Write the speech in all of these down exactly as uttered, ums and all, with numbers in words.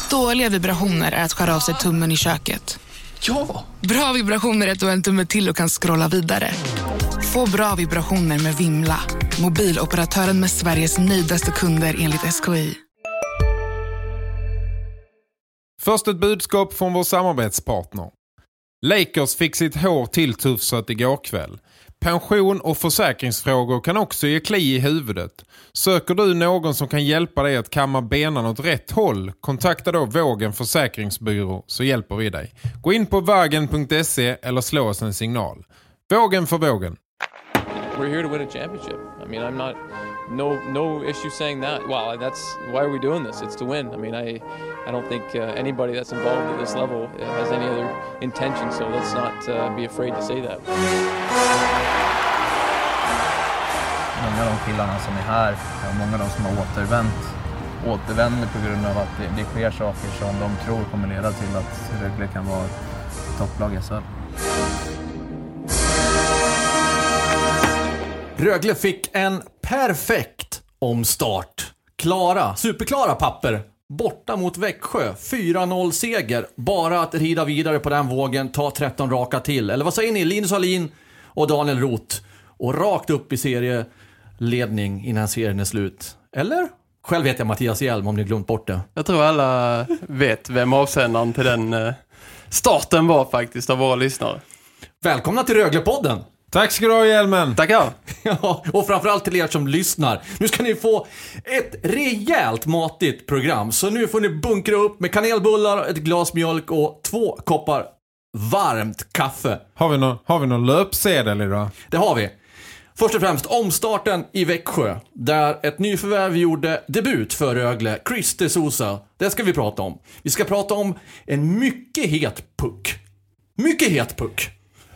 Dåliga vibrationer är att skära av sig tummen i köket. Ja! Bra vibrationer är att du har en tumme till och kan scrolla vidare. Få bra vibrationer med Vimla. Mobiloperatören med Sveriges nöjdaste kunder enligt S K I. Först ett budskap från vår samarbetspartner. Lakers fick sitt hår tilltufsat igår kväll. Pension och försäkringsfrågor kan också ge kli i huvudet. Söker du någon som kan hjälpa dig att kamma benen åt rätt håll, kontakta då Vågen Försäkringsbyrå så hjälper vi dig. Gå in på vagen punkt se eller slå oss en signal. Vågen för vågen. We're here to win a championship. I mean, I'm not no no issue saying that. Well, that's why are we doing this? It's to win. I mean, I I don't think uh, anybody that's involved at this level has any other intention, so let's not uh, be afraid to say that. Många av de killarna som är här, många av de som har återvänt, återvänder på grund av att det, det sker saker som de tror kommer leda till att Rögle kan vara topplag i S H L. Rögle fick en perfekt omstart. Klara, superklara papper. Borta mot Växjö. fyra noll seger. Bara att rida vidare på den vågen. Ta tretton raka till. Eller vad säger ni? Linus Alin och Daniel Roth. Och rakt upp i serieledning innan serien är slut. Eller? Själv vet jag Mattias Hjelm om ni glömt bort det. Jag tror alla vet vem avsändaren till den starten var faktiskt av våra lyssnare. Välkomna till Röglepodden. Tack ska du ha, Hjelmen. Tackar. Ja, och framförallt till er som lyssnar. Nu ska ni få ett rejält matigt program. Så nu får ni bunkra upp med kanelbullar, ett glas mjölk och två koppar varmt kaffe. Har vi någon, har vi någon löpsedel idag? Det har vi. Först och främst omstarten i Växjö. Där ett nyförvärv gjorde debut för Rögle. Chris de Sousa. Det ska vi prata om. Vi ska prata om en mycket het puck. Mycket het puck.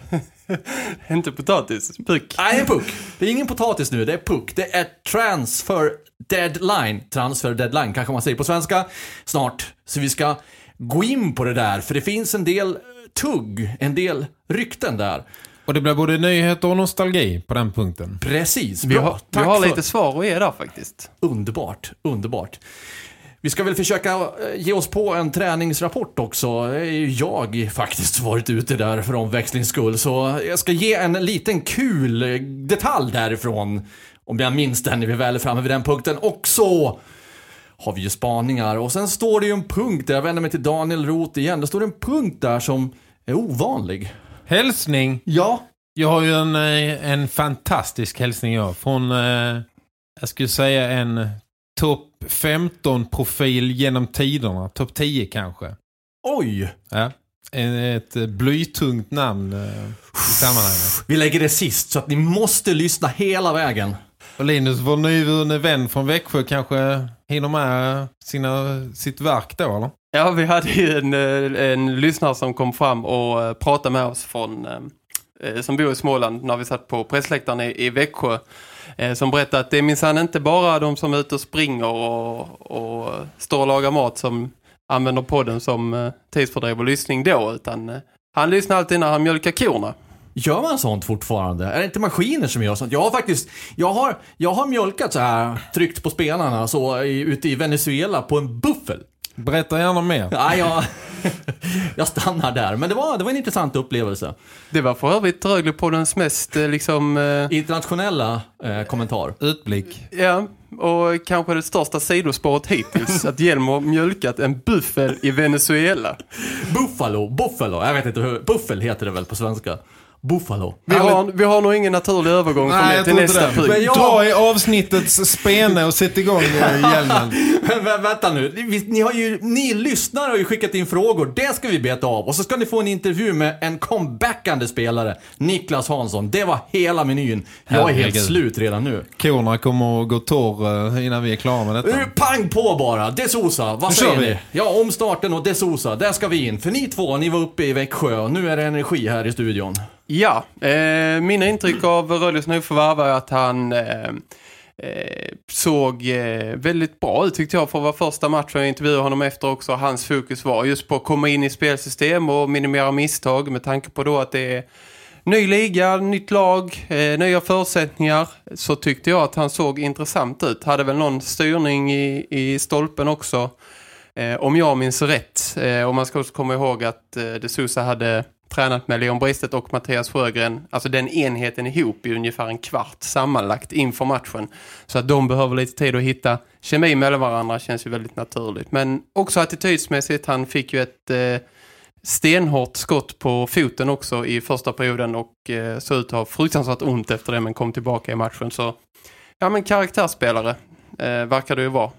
Inte potatis, puck. Nej, en puck. Det är ingen potatis nu, det är puck. Det är transfer deadline. Transfer deadline kanske man säger på svenska. Snart. Så vi ska gå in på det där. För det finns en del tugg, en del rykten där. Och det blir både nyheter och nostalgi på den punkten. Precis, bra. Vi har, Tack vi har för... lite svar att ge där faktiskt. Underbart, underbart. Vi ska väl försöka ge oss på en träningsrapport också. Jag faktiskt varit ute där för omväxlings skull. Så jag ska ge en liten kul detalj därifrån. Om jag minns den när vi väl är framme vid den punkten. Och så har vi ju spaningar. Och sen står det ju en punkt där. Jag vänder mig till Daniel Roth igen. Det står en punkt där som är ovanlig. Hälsning? Ja. Jag har ju en, en fantastisk hälsning jag. Från, eh, jag skulle säga en... topp femton-profil genom tiderna. topp tio kanske. Oj! Ja. Ett blytungt namn i sammanhanget. Vi lägger det sist så att ni måste lyssna hela vägen. Och Linus, vår nyvunne vän från Växjö, kanske hinner med sina, sitt verk då, eller? Ja, vi hade ju en, en lyssnare som kom fram och pratade med oss från, som bor i Småland när vi satt på pressläktaren i, i Växjö. Som berättade att det är minsann inte bara de som är ute och springer och, och står och lagar mat som använder podden som tidsfördriv och lyssning då, utan han lyssnar alltid när han mjölkar korna. Gör man sånt fortfarande? Är det inte maskiner som gör sånt? Jag har faktiskt, jag har, jag har mjölkat så här, tryckt på spelarna så i, ute i Venezuela på en buffel. Berätta gärna mer. Ja, jag, jag stannar där. Men det var, det var en intressant upplevelse. Det var för övrigt Röglepoddens mest liksom... Eh... internationella eh, kommentar. Utblick. Ja, och kanske det största sidospåret hittills. Att Hjelm har mjölkat en buffel i Venezuela. Buffalo, buffalo. Jag vet inte hur... Buffel heter det väl på svenska. Buffalo. Vi har, vi har nog ingen naturlig övergång från det till nästa punkt. Men jag... Dra i avsnittets spene och sätt igång Hjelmen. Men vänta nu. Ni, ni, har ju, ni lyssnare har ju skickat in frågor. Det ska vi beta av. Och så ska ni få en intervju med en comebackande spelare. Niklas Hansson. Det var hela menyn. Jag är helt slut redan nu. Korna kommer att gå torr innan vi är klara med detta. Pang på bara. De Sousa. Vad säger ni? Ja, omstarten och De Sousa. Där ska vi in. För ni två, ni var uppe i Växjö. Och nu är det energi här i studion. Ja, eh, mina intryck av Rögles nyförvärv är att han eh, eh, såg eh, väldigt bra ut tyckte jag för att vara första matchen. Jag intervjuade honom efter också. Hans fokus var just på att komma in i spelsystem och minimera misstag med tanke på då att det är ny liga, nytt lag, eh, nya förutsättningar. Så tyckte jag att han såg intressant ut. Hade väl någon styrning i, i stolpen också. Eh, om jag minns rätt, eh, och man ska också komma ihåg att eh, De Sousa hade tränat med Leon Bristet och Mattias Sjögren, alltså den enheten ihop i ungefär en kvart sammanlagt inför matchen. Så att de behöver lite tid att hitta kemi mellan varandra, känns ju väldigt naturligt. Men också attitydsmässigt, han fick ju ett eh, stenhårt skott på foten också i första perioden och eh, såg ut att ha fruktansvärt ont efter det, men kom tillbaka i matchen. Så ja, men karaktärsspelare eh, verkar det ju vara.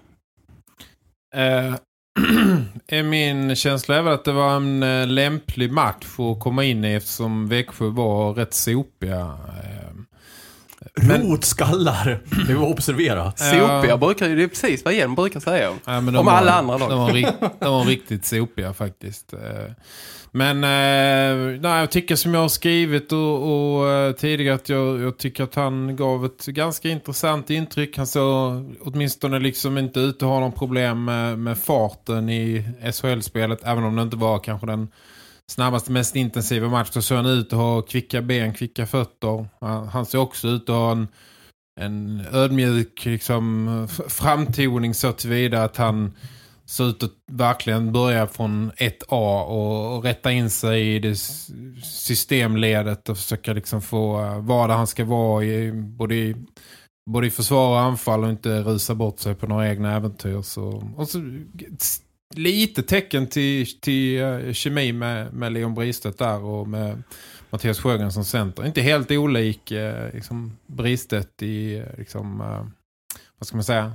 Eh, är min känsla är väl att det var en eh, lämplig match att komma in i, eftersom Växjö var rätt sopiga. Eh, men... Rotskallar, det var observerat. Sopiga uh, brukar ju, det är precis vad Hjelm brukar säga om, ja, om var, alla andra lag. De var, rikt, de var riktigt sopiga faktiskt. Men eh, nej, jag tycker som jag har skrivit och, och tidigare att jag, jag tycker att han gav ett ganska intressant intryck. Han såg åtminstone liksom inte ut att ha någon problem med, med farten i S H L-spelet, även om det inte var kanske den snabbaste, mest intensiva match. Så såg han ut att ha kvicka ben, kvicka fötter. Han, han ser också ut att ha en, en ödmjuk liksom, framtoning så tillvida att han såg ut att verkligen börja från ett A och, och rätta in sig i det systemledet och försöka liksom få vad han ska vara i både, i både i försvar och anfall och inte rusa bort sig på några egna äventyr. Så, och så lite tecken till, till uh, kemi med, med Leon Bristet där och med Mattias Sjögren som center. Inte helt olik uh, liksom Bristet i uh, liksom, uh, vad ska man säga,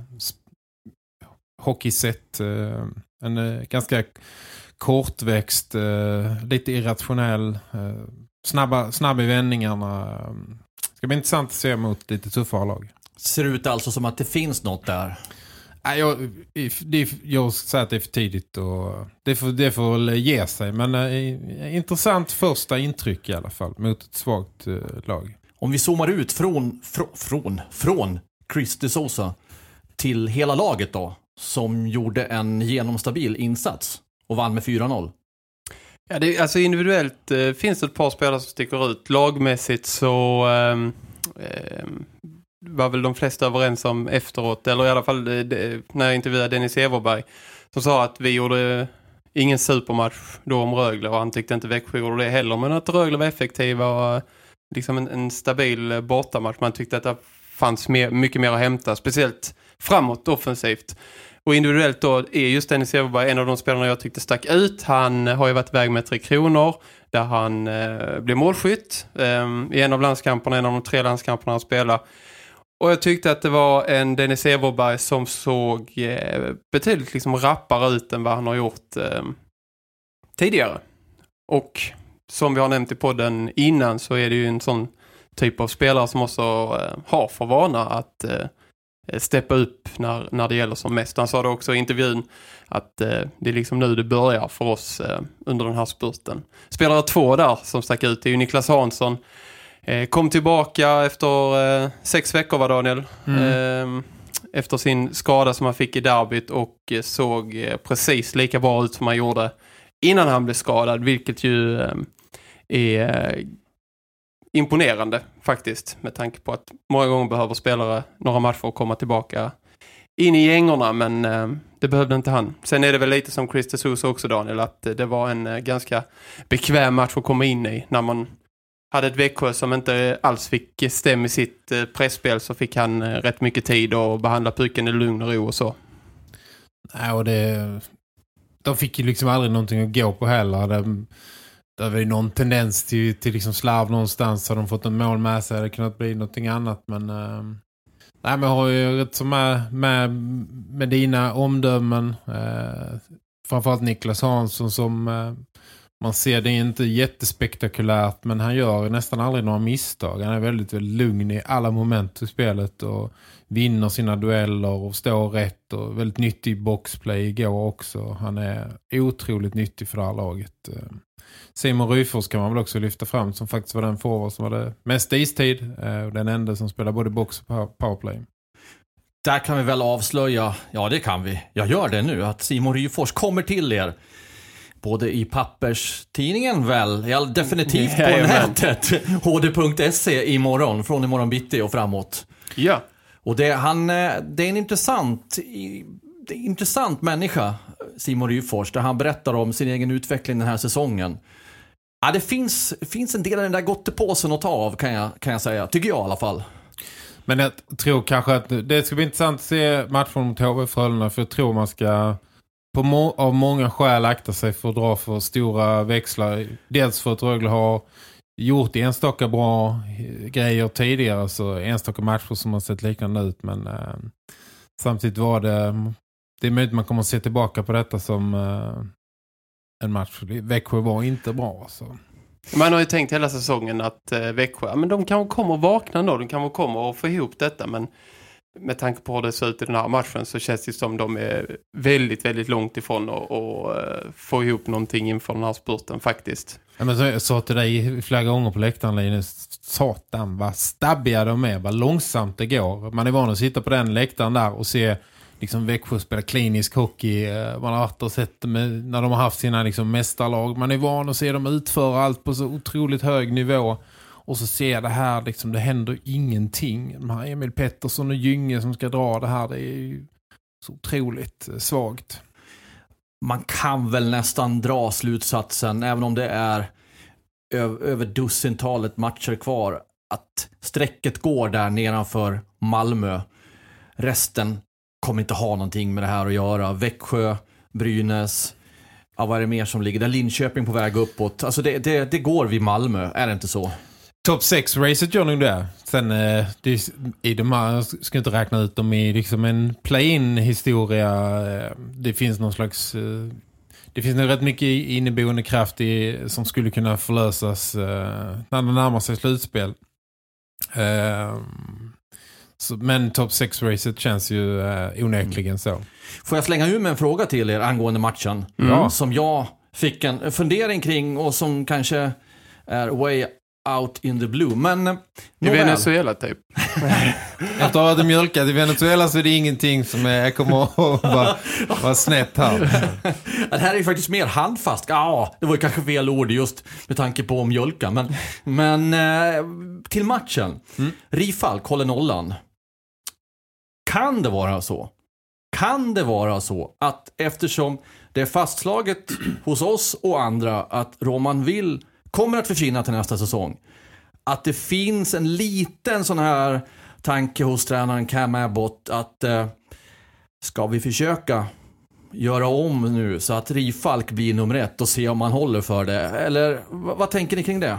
hockeysätt. Uh, en uh, ganska kortväxt, uh, lite irrationell, uh, snabba, snabb i vändningarna. Uh, ska bli intressant att se mot lite tuffare lag. Ser ut alltså som att det finns något där? Nej, jag, det, jag säger att det är för tidigt och det får, det får väl ge sig. Men äh, intressant första intryck i alla fall mot ett svagt äh, lag. Om vi zoomar ut från, från, från, från Chris De Sousa till hela laget då, som gjorde en genomstabil insats och vann med fyra noll. Ja, det, alltså individuellt äh, finns det ett par spelare som sticker ut. Lagmässigt så... Ähm, ähm, var väl de flesta överens om efteråt, eller i alla fall det, när jag intervjuade Dennis Everberg som sa att vi gjorde ingen supermatch då om Rögle och han tyckte inte Växjö gjorde det heller, men att Rögle var effektiva och liksom en, en stabil bortamatch. Man tyckte att det fanns mer, mycket mer att hämta, speciellt framåt offensivt. Och individuellt då är just Dennis Everberg en av de spelarna jag tyckte stack ut. Han har ju varit iväg med Tre Kronor där han eh, blev målskytt eh, i en av landskamperna, en av de tre landskamperna han spelar. Och jag tyckte att det var en Dennis Everberg som såg eh, betydligt liksom rappare ut än vad han har gjort eh, tidigare. Och som vi har nämnt i podden innan så är det ju en sån typ av spelare som också eh, har för vana att eh, steppa upp när, när det gäller som mest. Han sa det också i intervjun att eh, det är liksom nu det börjar för oss eh, under den här spurten. Spelare två där som stack ut är ju Niklas Hansson. Eh, kom tillbaka efter eh, sex veckor var Daniel. Mm. Eh, efter sin skada som han fick i derbyt och eh, såg eh, precis lika bra ut som han gjorde innan han blev skadad. Vilket ju eh, är eh, imponerande faktiskt. Med tanke på att många gånger behöver spelare några matcher och komma tillbaka in i gängorna. Men eh, det behövde inte han. Sen är det väl lite som Chris De Sousa också Daniel. Att eh, det var en eh, ganska bekväm match att komma in i när man hade ett Växjö som inte alls fick stäm i sitt pressspel, så fick han rätt mycket tid att behandla pucken i lugn och ro och så. Nej, och det, de fick ju liksom aldrig någonting att gå på heller. Det, det var ju någon tendens till, till liksom slarv någonstans. Har de fått en mål med sig, det kunnat bli någonting annat. Men, äh, nej, men jag har ju rätt som med, med, med dina omdömen. Äh, framförallt Niklas Hansson som... Äh, Man ser det inte jättespektakulärt, men han gör nästan aldrig några misstag. Han är väldigt, väldigt lugn i alla moment i spelet och vinner sina dueller och står rätt och väldigt nyttig boxplay igår också. Han är otroligt nyttig för det här laget. Simon Ryfors kan man väl också lyfta fram som faktiskt var den forward som hade mest istid och den enda som spelar både box och powerplay. Där kan vi väl avslöja, ja det kan vi, jag gör det nu, att Simon Ryfors kommer till er. Både i papperstidningen väl, ja, definitivt på ja, nätet. H D punkt se imorgon, från imorgon bitti och framåt. Ja. Och det, han, det är en intressant, det är en intressant människa, Simon Ryfors, där han berättar om sin egen utveckling den här säsongen. Ja, det finns, finns en del av den där gottepåsen att ta av, kan jag, kan jag säga. Tycker jag i alla fall. Men jag tror kanske att det ska bli intressant att se matchen mot H V Frölunda, för jag tror man ska på må- av många skäl akta sig för att dra för stora växlar. Dels för att Rögle har gjort enstaka bra grejer tidigare, så enstaka matcher som har sett liknande ut, men eh, samtidigt var det det är möjligt man kommer att se tillbaka på detta som eh, en match. Växjö var inte bra så. Man har ju tänkt hela säsongen att eh, Växjö, ja, men de kan komma och vakna då, de kan komma och få ihop detta, men med tanke på hur det ser ut i den här matchen så känns det som de är väldigt, väldigt långt ifrån att och, uh, få ihop någonting inför den här spurten faktiskt. Ja, men så, jag sa till dig flera gånger på läktaren, Linus, satan vad stabbiga de är, vad långsamt det går. Man är van att sitta på den läktaren där och se liksom Växjö spela klinisk hockey. Man har alltid sett med, när de har haft sina liksom mästarlag. Man är van att se dem utföra allt på så otroligt hög nivå. Och så ser det här, liksom, det händer ingenting. De här Emil Pettersson och Gynge som ska dra det här, det är ju så otroligt svagt. Man kan väl nästan dra slutsatsen, även om det är över, över dussintalet matcher kvar, att strecket går där nedanför Malmö. Resten kommer inte ha någonting med det här att göra. Växjö, Brynäs, ja, vad är det mer som ligger där? Linköping på väg uppåt. Alltså det, det, det går vid Malmö, är det inte så? Topp sex-racet gör nog det. Sen eh, det, i de här, jag ska inte räkna ut dem i liksom en play-in-historia. Eh, det finns någon slags... Eh, det finns nog rätt mycket inneboende kraft i, som skulle kunna förlösas eh, när det närmar sig slutspel. Eh, så, men topp sex-racet känns ju eh, onekligen så. Får jag slänga ur med en fråga till er angående matchen? Mm. Som jag fick en fundering kring och som kanske är way out in the blue. Men i Venezuela typ. Efter att ha mjölkat i Venezuela så är det ingenting som är, jag kommer att vara, vara snett här. Det här är ju faktiskt mer handfast. Ja, det var ju kanske fel ord just med tanke på mjölka. Men, men eh, till matchen. Mm. Rifalk håller nollan. Kan det vara så? Kan det vara så att eftersom det är fastslaget hos oss och andra att Roman Will kommer att försvinna till nästa säsong, att det finns en liten sån här tanke hos tränaren Cam Abbott att eh, ska vi försöka göra om nu så att Rifalk blir nummer ett och se om man håller för det, eller vad, vad tänker ni kring det?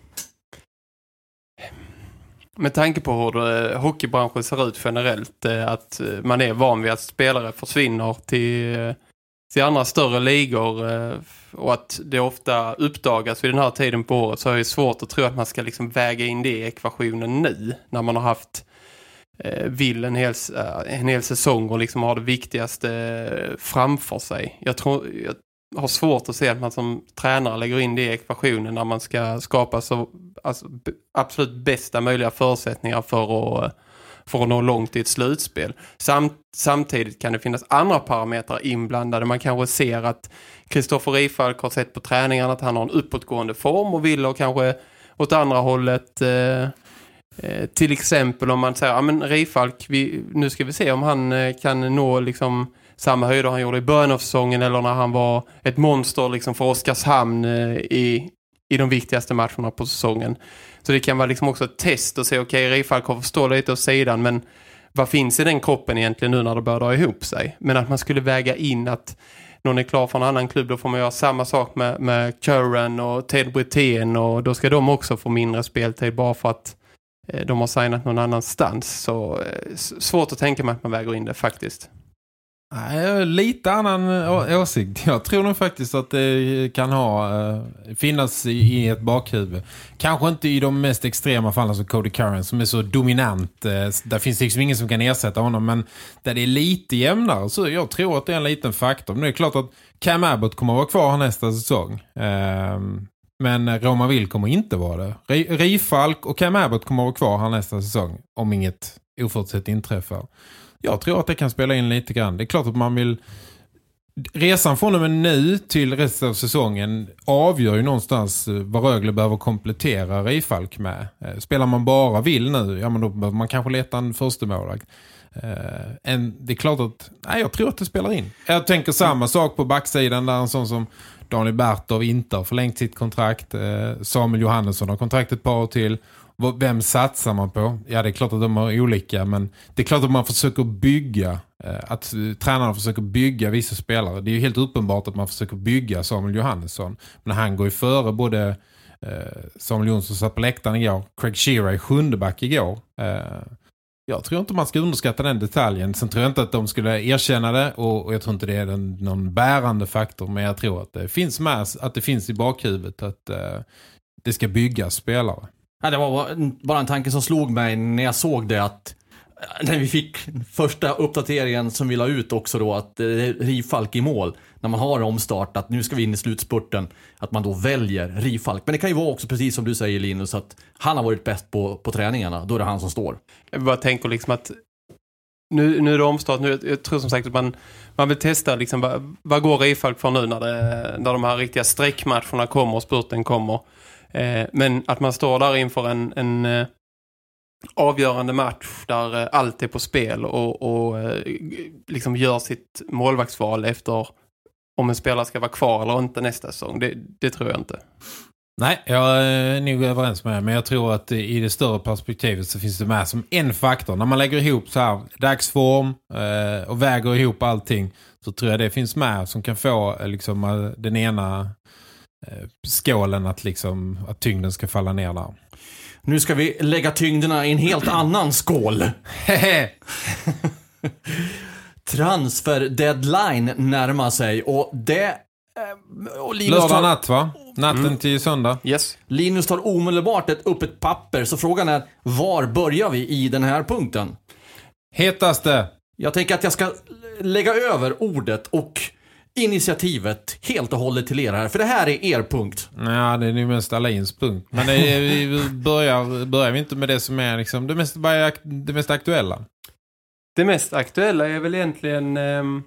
Med tanke på hur eh, hockeybranschen ser ut generellt, eh, att man är van vid att spelare försvinner till, eh, till andra större ligor eh, och att det ofta uppdagas vid den här tiden på året, så är det svårt att tro att man ska liksom väga in det i ekvationen nu när man har haft eh, vill en hel, eh, en hel säsong och liksom har det viktigaste eh, framför sig. Jag tror... Jag, har svårt att se att man som tränare lägger in det i ekvationen när man ska skapa så alltså, b- absolut bästa möjliga förutsättningar för att, för att nå långt i ett slutspel. Samt, samtidigt kan det finnas andra parametrar inblandade. Man kanske ser att Kristoffer Rifalk har sett på träningarna att han har en uppåtgående form och vill och kanske åt andra hållet eh, eh, till exempel om man säger, ja men Rifalk, vi, nu ska vi se om han eh, kan nå liksom samma höjder han gjorde i början av säsongen eller när han var ett monster liksom för Oskarshamn i, i de viktigaste matcherna på säsongen. Så det kan vara liksom också ett test och se, okej, okay, Rifalk har förstå lite åt sidan, men vad finns i den kroppen egentligen nu när det börjar dra ihop sig? Men att man skulle väga in att någon är klar för en annan klubb, då får man göra samma sak med, med Curran och Ted Brithén, och då ska de också få mindre speltid bara för att eh, de har signat någon annanstans. Så eh, svårt att tänka mig att man väger in det faktiskt. Nej, lite annan å- åsikt. Jag tror nog faktiskt att det kan ha uh, finnas i, i ett bakhuvud. Kanske inte i de mest extrema fallen som Cody Curran som är så dominant. Uh, där finns liksom ingen som kan ersätta honom, men där det är lite jämnare, så jag tror att det är en liten faktor. Men det är klart att Cam Abbott kommer att vara kvar nästa säsong. Uh, men Roman Will kommer inte vara det. R- Rifalk och Cam Abbott kommer att vara kvar här nästa säsong om inget oförutsett inträffar. Jag tror att det kan spela in lite grann. Det är klart att man vill... Resan från och med nu till resten av säsongen avgör ju någonstans vad Rögle behöver komplettera Rifalk med. Spelar man bara Will nu, ja men då behöver man kanske leta en första målvakt. Uh, en, det är klart att nej, jag tror att det spelar in. Jag tänker samma sak på backsidan där en sån som Daniel Bertov inte har förlängt sitt kontrakt. Uh, Samuel Johannesson har kontrakt ett par år till. Vem satsar man på? Ja, det är klart att de har olika, men det är klart att man försöker bygga, uh, att uh, tränarna försöker bygga vissa spelare. Det är ju helt uppenbart att man försöker bygga Samuel Johannesson. Men han går ju före både uh, Samuel Jonsson satt på läktaren igår, Craig Shearer sjunde back igår. Uh, Jag tror inte man ska underskatta den detaljen. Sen tror jag inte att de skulle erkänna det. Och, och jag tror inte det är en, någon bärande faktor. Men jag tror att det finns med, att det finns i bakhuvudet att uh, det ska byggas spelare. Ja, det var bara en tanke som slog mig när jag såg det. Att när vi fick första uppdateringen som vi la ut också då. Att uh, Rifalk i mål. När man har omstart att nu ska vi in i slutspurten. Att man då väljer Rifalk. Men det kan ju vara också precis som du säger, Linus. Att han har varit bäst på, på träningarna. Då är det han som står. Jag bara tänker liksom att nu, nu är det omstart. Nu, jag tror som sagt att man, man vill testa liksom, vad, vad går Rifalk för nu när, det, när de här riktiga sträckmatcherna kommer och spurten kommer. Eh, men att man står där inför en, en eh, avgörande match där eh, allt är på spel och, och eh, liksom gör sitt målvaktsval efter om en spelare ska vara kvar eller inte nästa säsong. Det, det tror jag inte. Nej, jag är nog överens med det. Men jag tror att i det större perspektivet så finns det med som en faktor. När man lägger ihop så här dagsform eh, och väger ihop allting, så tror jag det finns med som kan få eh, liksom, den ena eh, skålen att, liksom, att tyngden ska falla ner där. Nu ska vi lägga tyngderna i en helt annan skål. Transfer deadline närmar sig och det... Och Linus lördag tar, natt va? Natten mm. till söndag. Yes. Linus tar omedelbart ett, upp ett papper. Så frågan är, var börjar vi i den här punkten? Hetaste. Jag tänker att jag ska lägga över ordet och initiativet helt och hållet till er här. För det här är er punkt. Ja, det är ju mest Alains punkt. Men det är, vi börjar, börjar vi inte med det som är liksom det, mest, det mest aktuella. Det mest aktuella är väl egentligen... Ähm...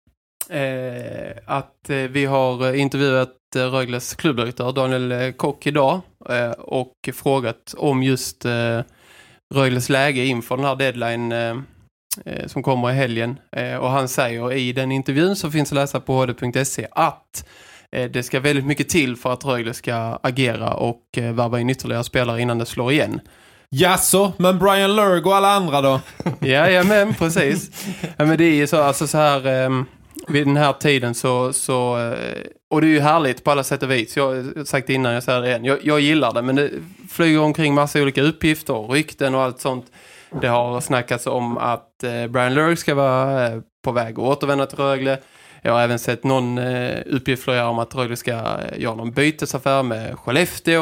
Eh, att eh, vi har intervjuat eh, Rögles klubbdirektör Daniel Kock idag eh, och frågat om just eh, Rögles läge inför den här deadline eh, eh, som kommer i helgen. Eh, och han säger i den intervjun så finns att läsa på h d punkt se att eh, det ska väldigt mycket till för att Rögle ska agera och eh, värva in ytterligare spelare innan det slår igen. Jaså, men Brian Lurg och alla andra då? ja, ja, men precis. Ja, men det är ju så, alltså så här... Eh, vid den här tiden så, så... Och det är ju härligt på alla sätt och vis. Jag har sagt det innan, jag säger det igen. Jag, jag gillar det, men det flyger omkring massa olika uppgifter och rykten och allt sånt. Det har snackats om att eh, Brian Lurg ska vara eh, på väg att återvända till Rögle. Jag har även sett någon eh, uppgift flera om att Rögle ska eh, göra någon bytesaffär med Skellefteå.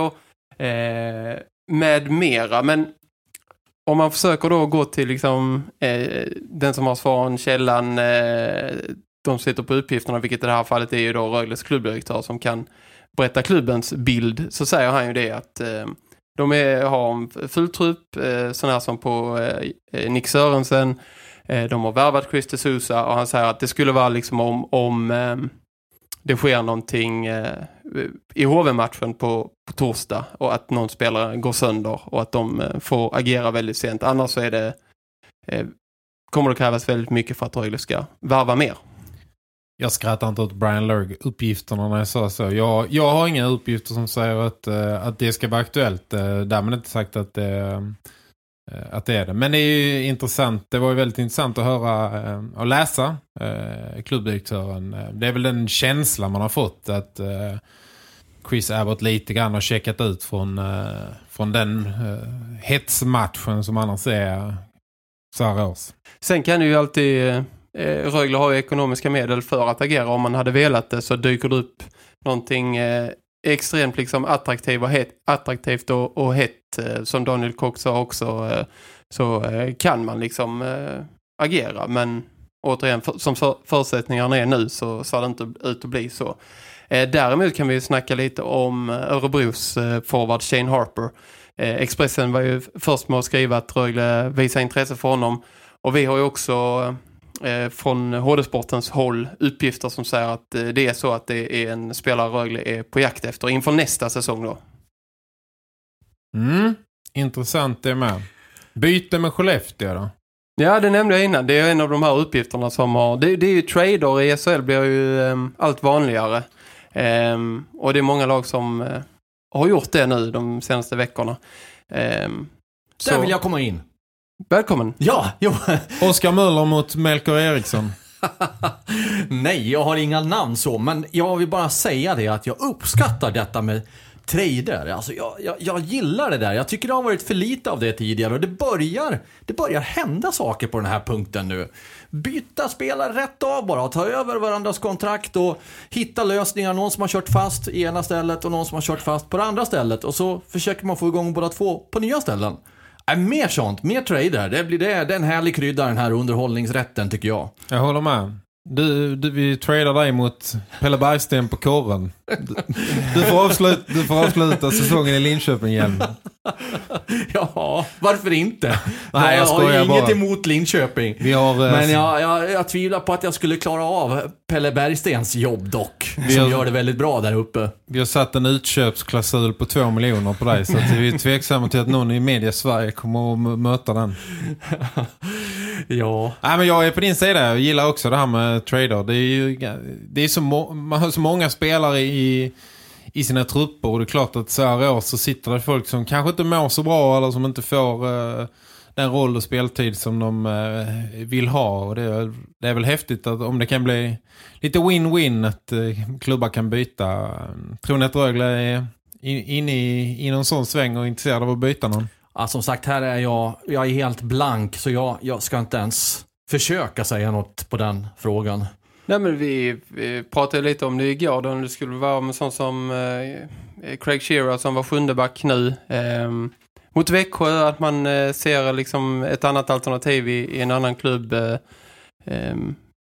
Eh, med mera, men... Om man försöker då gå till liksom, eh, den som har svarat källan... Eh, de sitter på uppgifterna, vilket i det här fallet är ju då Rögles klubbdirektör som kan berätta klubbens bild, så säger han ju det att eh, de är, har en fulltrupp, eh, sån här som på eh, Nick Sörensen, eh, de har värvat Chris de Sousa och han säger att det skulle vara liksom om, om eh, det sker någonting eh, i H V-matchen på, på torsdag och att någon spelare går sönder och att de eh, får agera väldigt sent, annars så är det eh, kommer det krävas väldigt mycket för att Rögle ska värva mer. Jag skrattar inte åt Brian Lurg uppgifterna när jag sa så. Jag, jag har inga uppgifter som säger att, uh, att det ska vara aktuellt. Uh, därmed inte sagt att det, uh, att det är det. Men det är ju intressant. Det var ju väldigt intressant att höra uh, och läsa uh, klubbdirektören. Uh, det är väl den känsla man har fått att uh, Chris Abbott lite grann har checkat ut från, uh, från den uh, hetsmatchen som annars är så här års. Sen kan du ju alltid... Rögle har ju ekonomiska medel för att agera. Om man hade velat det så dyker det upp någonting eh, extremt liksom attraktivt och hett, attraktivt och, och hett eh, som Daniel Kock sa också eh, så eh, kan man liksom eh, agera. Men återigen, för, som för, förutsättningarna är nu så ser det inte ut att bli så. Eh, däremot kan vi snacka lite om Örebros eh, forward Shane Harper. Eh, Expressen var ju först med att skriva att Rögle visar intresse för honom. Och vi har ju också... Eh, från H D-sportens håll uppgifter som säger att eh, det är så att det är en spelare Rögle är på jakt efter inför nästa säsong då. Mm, intressant det med. Byte med Skellefteå då? Ja, det nämnde jag innan. Det är en av de här uppgifterna som har... Det, det är ju trader i S H L blir ju um, allt vanligare. Um, och det är många lag som uh, har gjort det nu de senaste veckorna. Um, Där så. Vill jag komma in. Välkommen. Ja, jo. Oskar Möller mot Melker Eriksson. Nej, jag har inga namn så. Men jag vill bara säga det att jag uppskattar detta med trader. Alltså jag, jag, jag gillar det där. Jag tycker det har varit för lite av det tidigare. Och det börjar, det börjar hända saker på den här punkten nu. Byta spelare rätt av bara. Ta över varandras kontrakt och hitta lösningar. Någon som har kört fast i ena stället och någon som har kört fast på det andra stället. Och så försöker man få igång båda två på nya ställen. Äh, mer sånt, mer trader. Det blir det, det är en härlig krydda, den här underhållningsrätten tycker jag. Jag håller med. Du, du, vi tradar dig mot Pelle Bergsten på korren. Du, du, får avsluta, du får avsluta säsongen i Linköping igen. Ja, varför inte? Nej, jag, jag har inget bara. emot Linköping. Vi har, Men jag, jag, jag tvivlar på att jag skulle klara av Pelle Bergstens jobb dock. Vi som har, gör det väldigt bra där uppe. Vi har satt en utköpsklausul på två miljoner på dig. Så att vi är tveksamma till att någon i media Sverige kommer att möta den. Ja. Nej, men jag är på din sida. Jag gillar också det här med trader. Det är ju, det är så, må, man har så många spelare i, i sina trupper. Och det är klart att så här år så sitter det folk som kanske inte mår så bra. Eller som inte får uh, den roll och speltid som de uh, vill ha. Och det är, det är väl häftigt att om det kan bli lite win-win att uh, klubbar kan byta. Tror ni att Rögle är inne i, i någon sån sväng och intresserad av att byta någon? Ja, som sagt, här är jag, jag är helt blank så jag, jag ska inte ens försöka säga något på den frågan. Nej, men vi, vi pratade lite om det igår då det skulle vara med sån som eh, Craig Shearer som var sjunde back nu. Eh, mot Växjö att man eh, ser liksom ett annat alternativ i, i en annan klubb. Eh, eh,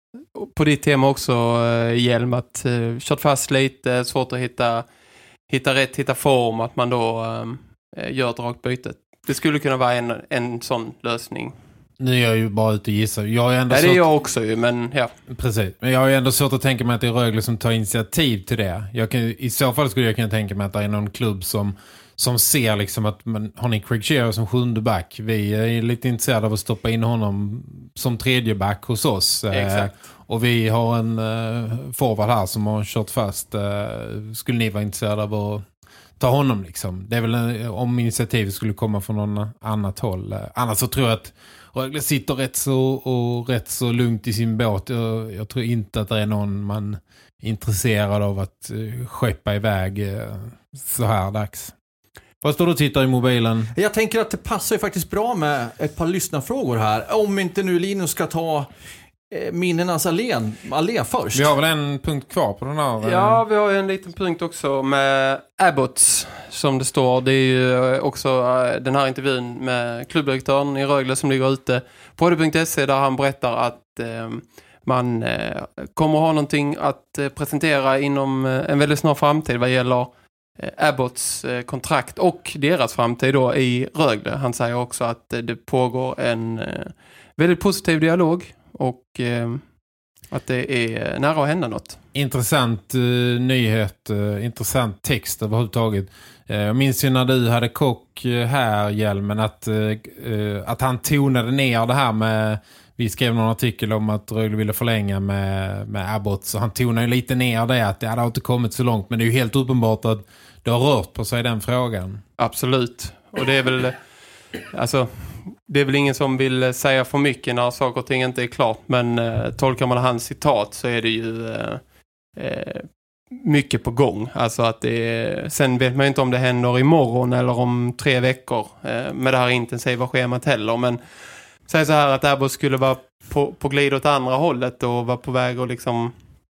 på ditt tema också, eh, Hjelm, att eh, kört fast lite, svårt att hitta, hitta rätt, hitta form, att man då eh, gör ett rakt byte. Det skulle kunna vara en, en sån lösning. Nu är jag ju bara ute och gissar. Jag är ändå Nej, det är svårt... jag också ju, men ja. Precis. Men jag har ju ändå svårt att tänka mig att det är Rögle som tar initiativ till det. Jag kan, i så fall skulle jag kunna tänka mig att det är någon klubb som, som ser liksom att man, har ni Craig Shearer som sjunde back. Vi är lite intresserade av att stoppa in honom som tredje back hos oss. Exakt. Eh, och vi har en eh, forward här som har kört fast. Eh, skulle ni vara intresserade av att ta honom liksom? Det är väl en, om initiativet skulle komma från någon annat håll. Eh, annars så tror jag att Rögle sitter rätt så, och rätt så lugnt i sin båt. Jag, jag tror inte att det är någon man är intresserad av att uh, skeppa iväg uh, så här dags. Vad står du och tittar i mobilen? Jag tänker att det passar ju faktiskt bra med ett par lyssnarfrågor här. Om inte nu Linus ska ta eh, minnenas allé, allé först. Vi har väl en punkt kvar på den här? Ja, vi har ju en liten punkt också med Abbots som det står. Det är ju också den här intervjun med klubbdirektören i Rögle som ligger ute på det punkt se där han berättar att eh, man eh, kommer ha någonting att eh, presentera inom eh, en väldigt snar framtid vad gäller eh, Abbots eh, kontrakt och deras framtid då i Rögle. Han säger också att eh, det pågår en eh, väldigt positiv dialog och eh, att det är nära att hända något. Intressant uh, nyhet, uh, intressant text överhuvudtaget. Uh, jag minns ju när du hade kock uh, här, Hjelmen, att, uh, uh, att han tonade ner det här med, vi skrev någon artikel om att Rögle ville förlänga med, med Abbott, så han tonade ju lite ner det, att det hade inte kommit så långt, men det är ju helt uppenbart att det har rört på sig den frågan. Absolut, och det är väl alltså... Det är väl ingen som vill säga för mycket när saker och ting inte är klart. Men eh, tolkar man hans citat så är det ju eh, eh, mycket på gång. Alltså att det är, sen vet man ju inte om det händer imorgon eller om tre veckor eh, med det här intensiva schemat heller. Men säg så här att Abbott skulle vara på, på glid åt andra hållet och vara på väg att liksom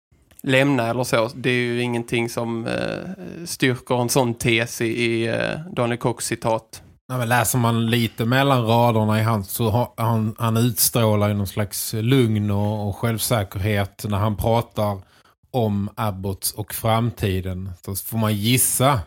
lämna eller så. Det är ju ingenting som eh, styrker en sån tes i, i eh, Daniel Kocks citat. Ja, men läser man lite mellan raderna i hans så har, han, han utstrålar någon slags lugn och, och självsäkerhet när han pratar om Abbott och framtiden. Så får man gissa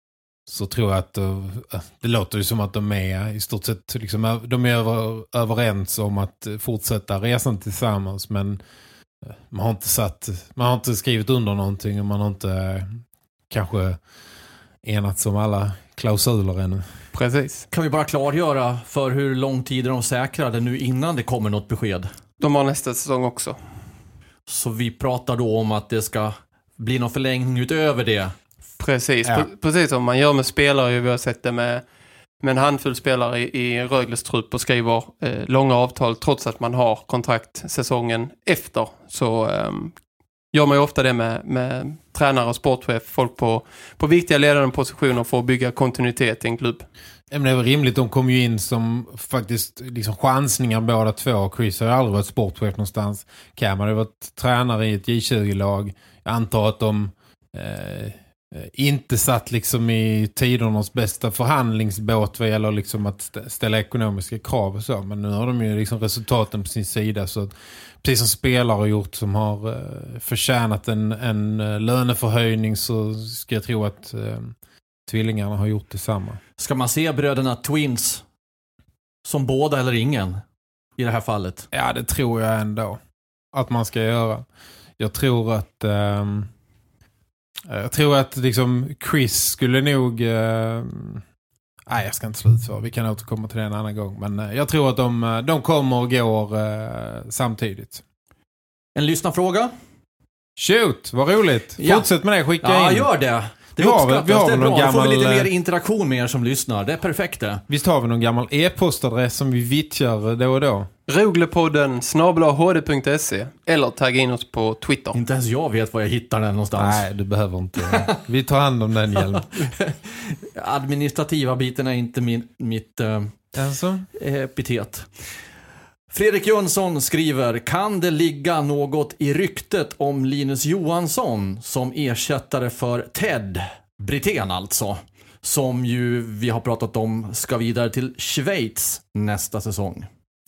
så tror jag att det, det låter ju som att de är i stort sett liksom, de är över, överens om att fortsätta resan tillsammans, men man har inte satt, man har inte skrivit under någonting och man har inte kanske enats om alla klausuler ännu. Precis. Kan vi bara klargöra för hur lång tid är de säkrade nu innan det kommer något besked? De har nästa säsong också. Så vi pratar då om att det ska bli någon förlängning utöver det. Precis, Ja. P- precis som man gör med spelare. Vi har sett det med, med en handfull spelare i, i Rögles trupp och skriver eh, långa avtal trots att man har kontrakt säsongen efter. Så eh, gör man ju ofta det med, med tränare och sportchef, folk på, på viktiga ledande positioner för att bygga kontinuitet i en klubb. Men det är väl rimligt, de kom ju in som faktiskt liksom chansningar båda två. Chris har ju aldrig varit sportchef någonstans. Cam hade varit tränare i ett J tjugo-lag. Jag antar att de eh, inte satt liksom i tidernas bästa förhandlingsbåt vad gäller liksom att ställa ekonomiska krav och så. Men nu har de ju liksom resultaten på sin sida, så att, precis som spelare har gjort som har eh, förtjänat en, en löneförhöjning, så ska jag tro att eh, tvillingarna har gjort detsamma. Ska man se bröderna Twins som båda eller ingen i det här fallet? Ja, det tror jag ändå att man ska göra. Jag tror att um, jag tror att liksom Chris skulle nog uh, nej, jag ska inte sluta så. Vi kan återkomma till det en annan gång. Men uh, jag tror att de, de kommer och går uh, samtidigt. En lyssnarfråga? Shoot, vad roligt. Ja. Fortsätt med det, skicka Ja, in. gör det. Det Vi har väl- uppskattas, vi har det är väl bra. någon Då får vi lite gammal, mer interaktion med er som lyssnar. Det är perfekt det. Visst har vi någon gammal e-postadress som vi vittjar då och då? Roglepodden snabel-a h d punkt se eller tagga in oss på Twitter. Inte ens jag vet var jag hittar den någonstans. Nej, du behöver inte. Vi tar hand om den hjälmen. Administrativa biten är inte min, mitt uh, Alltså? epitet. Fredrik Jönsson skriver: kan det ligga något i ryktet om Linus Johansson som ersättare för Ted Brithén alltså, som ju vi har pratat om ska vidare till Schweiz nästa säsong?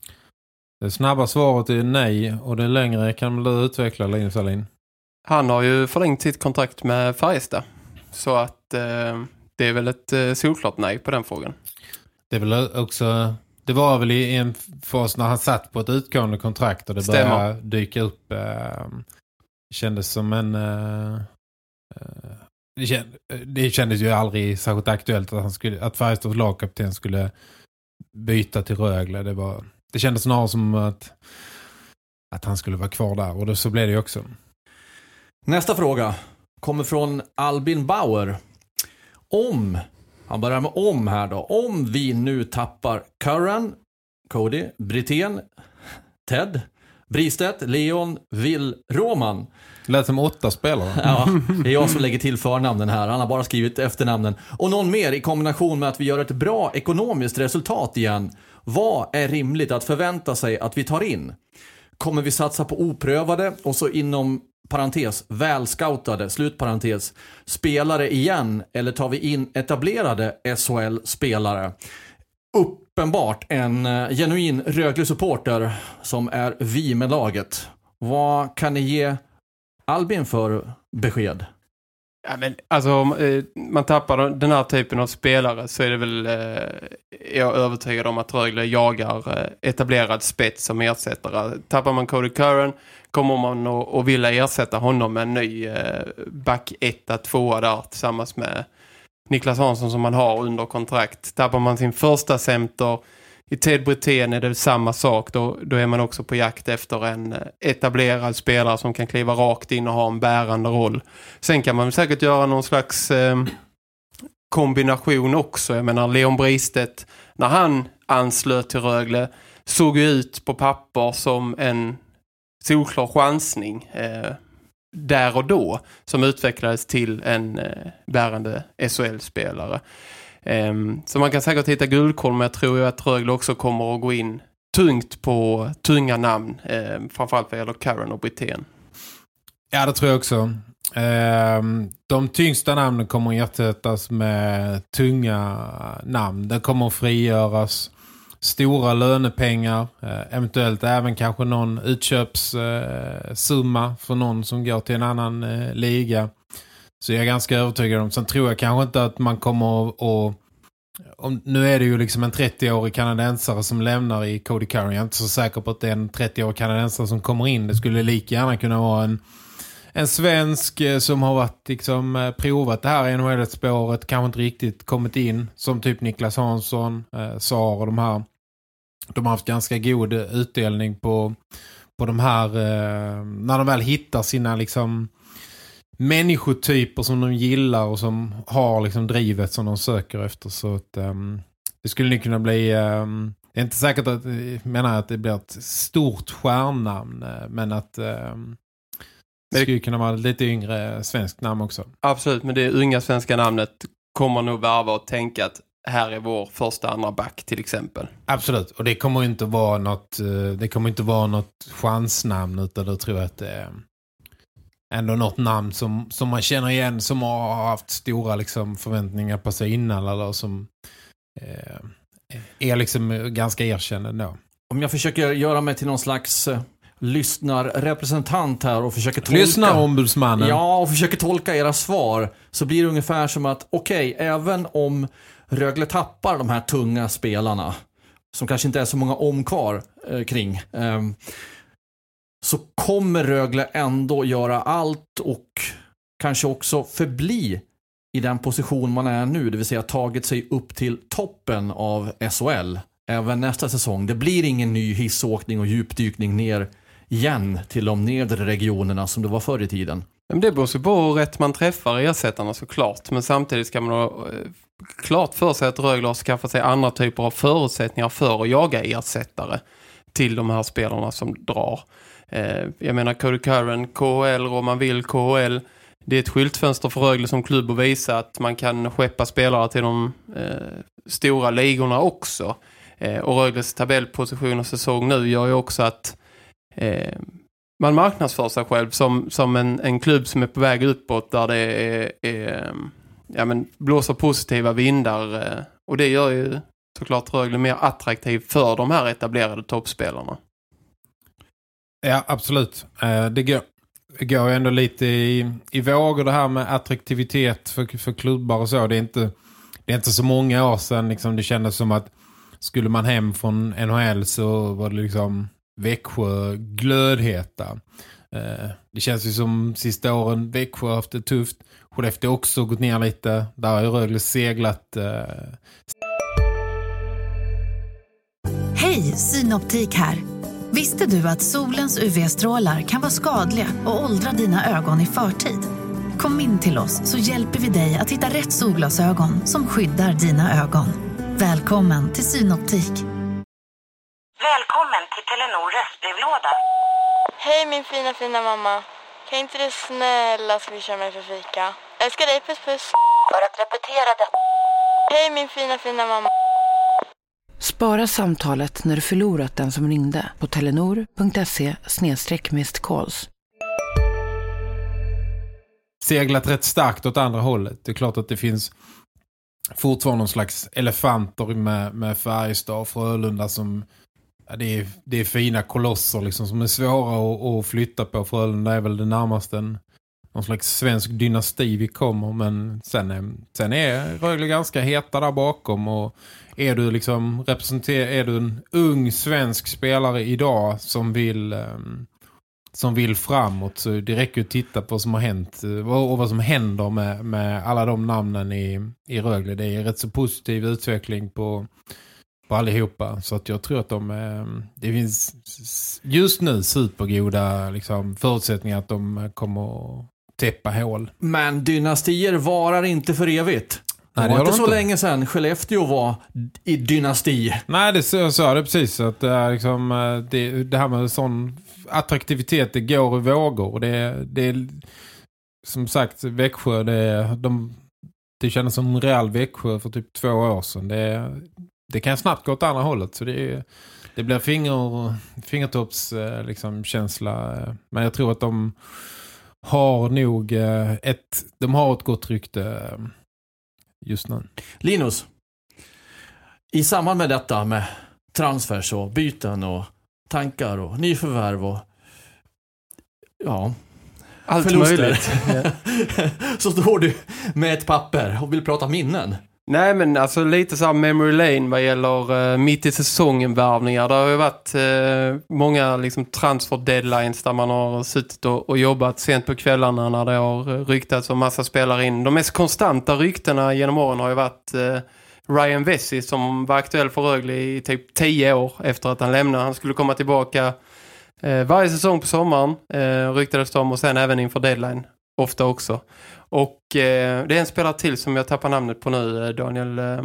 Det snabba svaret är nej, och det längre kan du utveckla, Linus Alin. Han har ju förlängt sitt kontrakt med Färjestad. Så att eh, det är väl ett eh, solklart nej på den frågan. Det är väl också, det var väl i en fas när han satt på ett utgående kontrakt och det Stämmer. började dyka upp. Eh, kändes som en eh, eh, det, känd, det kändes ju aldrig särskilt aktuellt att han skulle, att Färjestads lagkapten skulle byta till Rögle. Det var, det kändes snarare som att att han skulle vara kvar där, och då, så blev det ju också. Nästa fråga kommer från Albin Bauer. Om, han börjar med om här då, om vi nu tappar Curran, Cody, Brithén, Ted, Bristedt, Leon, Will, Roman. Det lät som åtta spelare. Ja, det är jag som lägger till förnamnen här. Han har bara skrivit efternamnen. Och någon mer i kombination med att vi gör ett bra ekonomiskt resultat igen. Vad är rimligt att förvänta sig att vi tar in? Kommer vi satsa på oprövade och så inom parentes, välscoutade, slutparentes, spelare igen, eller tar vi in etablerade S H L-spelare? Uppenbart en uh, genuin Rögle-supporter som är vi med laget. Vad kan ni ge Albin för besked? Ja, men, alltså, om eh, man tappar den här typen av spelare så är det väl, eh, jag är övertygad om att Rögle jagar eh, etablerad spets som ersättare. Tappar man Cody Curran kommer man att, att vilja ersätta honom med en ny eh, back ett två där tillsammans med Niklas Hansson som man har under kontrakt. Tappar man sin första center i Ted Brithén är det samma sak. Då, då är man också på jakt efter en etablerad spelare som kan kliva rakt in och ha en bärande roll. Sen kan man säkert göra någon slags eh, kombination också. Jag menar, Leon Bristedt, när han anslöt till Rögle, såg ut på papper som en solklar chansning eh, där och då, som utvecklades till en eh, bärande S H L-spelare. Um, så man kan säkert hitta guldkorn, men jag tror ju att Rögle också kommer att gå in tungt på tunga namn, um, framförallt vad gäller Curran och Brithén. Ja, det tror jag också. Um, de tyngsta namnen kommer att ersättas med tunga namn. Det kommer att frigöras stora lönepengar, uh, eventuellt även kanske någon utköpssumma uh, för någon som går till en annan uh, liga. Så jag är ganska övertygad om. Sen tror jag kanske inte att man kommer att... Om, nu är det ju liksom en trettio-årig kanadensare som lämnar i Cody Curran. Jag är inte så säker på att det är en trettio-årig kanadensare som kommer in. Det skulle lika gärna kunna vara en, en svensk som har varit liksom provat det här N H L-spåret, kanske inte riktigt kommit in, som typ Niklas Hansson, eh, Sar och de här. De har haft ganska god utdelning på, på de här, eh, när de väl hittar sina liksom människotyper som de gillar och som har liksom drivet som de söker efter. Så att, um, det skulle nog kunna bli, um, det är inte säkert att, jag menar att det blir ett stort stjärnnamn, men att um, det skulle kunna vara lite yngre svensk namn också. Absolut, men det unga svenska namnet kommer nog värva och tänka att här är vår första andra back till exempel. Absolut, och det kommer inte vara något, det kommer inte vara något chansnamn, utan då tror jag att det är ändå något namn som, som man känner igen, som har haft stora liksom, förväntningar på sig innan, eller som eh, är liksom ganska erkänd ändå. Om jag försöker göra mig till någon slags eh, lyssnarrepresentant här och försöker tolka... Lyssnarombudsmannen. Ja, och försöker tolka era svar, så blir det ungefär som att okej, okay, även om Rögle tappar de här tunga spelarna, som kanske inte är så många om kvar eh, kring... Eh, så kommer Rögle ändå göra allt och kanske också förbli i den position man är nu, det vill säga tagit sig upp till toppen av S H L även nästa säsong. Det blir ingen ny hissåkning och djupdykning ner igen till de nedre regionerna som det var förr i tiden. Men det beror sig på hur rätt man träffar ersättarna såklart, men samtidigt ska man ha klart för sig att Rögle har skaffat sig andra typer av förutsättningar för att jaga ersättare till de här spelarna som drar. Jag menar Cody Curran, K H L, Roman Will, K H L. Det är ett skyltfönster för Rögle som klubb att visa att man kan skeppa spelare till de eh, stora ligorna också. Eh, och Rögles tabellposition och säsong nu gör ju också att eh, man marknadsför sig själv som, som en, en klubb som är på väg utåt, där det är, är, ja, men blåser positiva vindar. Eh, och det gör ju såklart Rögle mer attraktiv för de här etablerade toppspelarna. Ja, absolut. Det går, det går ändå lite i, i vågor det här med attraktivitet för, för klubbar och så. Det är inte, det är inte så många år sedan liksom det kändes som att skulle man hem från N H L så var det liksom Växjö glödheta. Det känns ju som sista åren Växjö har haft det tufft. Skellefteå också gått ner lite. Där har ju Rögle seglat. Hej, Synoptik här. Visste du att solens U V-strålar kan vara skadliga och åldra dina ögon i förtid? Kom in till oss så hjälper vi dig att hitta rätt solglasögon som skyddar dina ögon. Välkommen till Synoptik. Välkommen till Telenor röstbrevlåda. Hej min fina fina mamma. Kan inte du snälla swisha mig för fika? Älskar dig, puss puss. För att repetera det. Hej min fina fina mamma. Spara samtalet när du förlorat den som ringde på telenor.se snedstreck missed calls. Seglat rätt starkt åt andra hållet. Det är klart att det finns fortfarande någon slags elefanter med, med Färjestad och Frölunda som ja, det, är, det är fina kolosser liksom, som är svåra att, att flytta på. Frölunda är väl det närmaste en, någon slags svensk dynasti vi kommer, men sen är, sen är Rögle ganska heta där bakom, och är du liksom representerar, är du en ung svensk spelare idag som vill um, som vill framåt, så det räcker att titta på vad som har hänt och vad som händer med, med alla de namnen i, i Rögle. Det är rätt så positiv utveckling på, på allihopa, så att jag tror att de det finns just nu supergoda liksom, förutsättningar att de kommer att täppa hål. Men dynastier varar inte för evigt. Det Nej, var det inte så inte. länge sedan Skellefteå var i dynasti. Nej, det så, så är det precis. Att det, är liksom, det, det här med sån attraktivitet, det går i vågor. Och det, det är som sagt Växjö, det, de, det känns som en real Växjö för typ två år sedan. Det, det kan snabbt gå åt andra hållet. Så det, det blir finger, fingertopps liksom, känsla. Men jag tror att de har nog ett, de har ett gott rykte just nu. Linus, i samband med detta med transfers och byten och tankar och nyförvärv och ja, allt förluster. möjligt. Så står du med ett papper och vill prata minnen. Nej, men alltså lite så här memory lane vad gäller uh, mitt i säsongen värvningar. Det har ju varit uh, många liksom transfer deadlines där man har suttit och, och jobbat sent på kvällarna när det har ryktats om massa spelare in. De mest konstanta ryktena genom åren har ju varit uh, Ryan Vesey som var aktuell för Rögle i typ tio år efter att han lämnade. Han skulle komma tillbaka uh, varje säsong på sommaren, uh, ryktades om, och sen även inför deadline ofta också. Och eh, det är en spelare till som jag tappar namnet på nu, Daniel. Eh,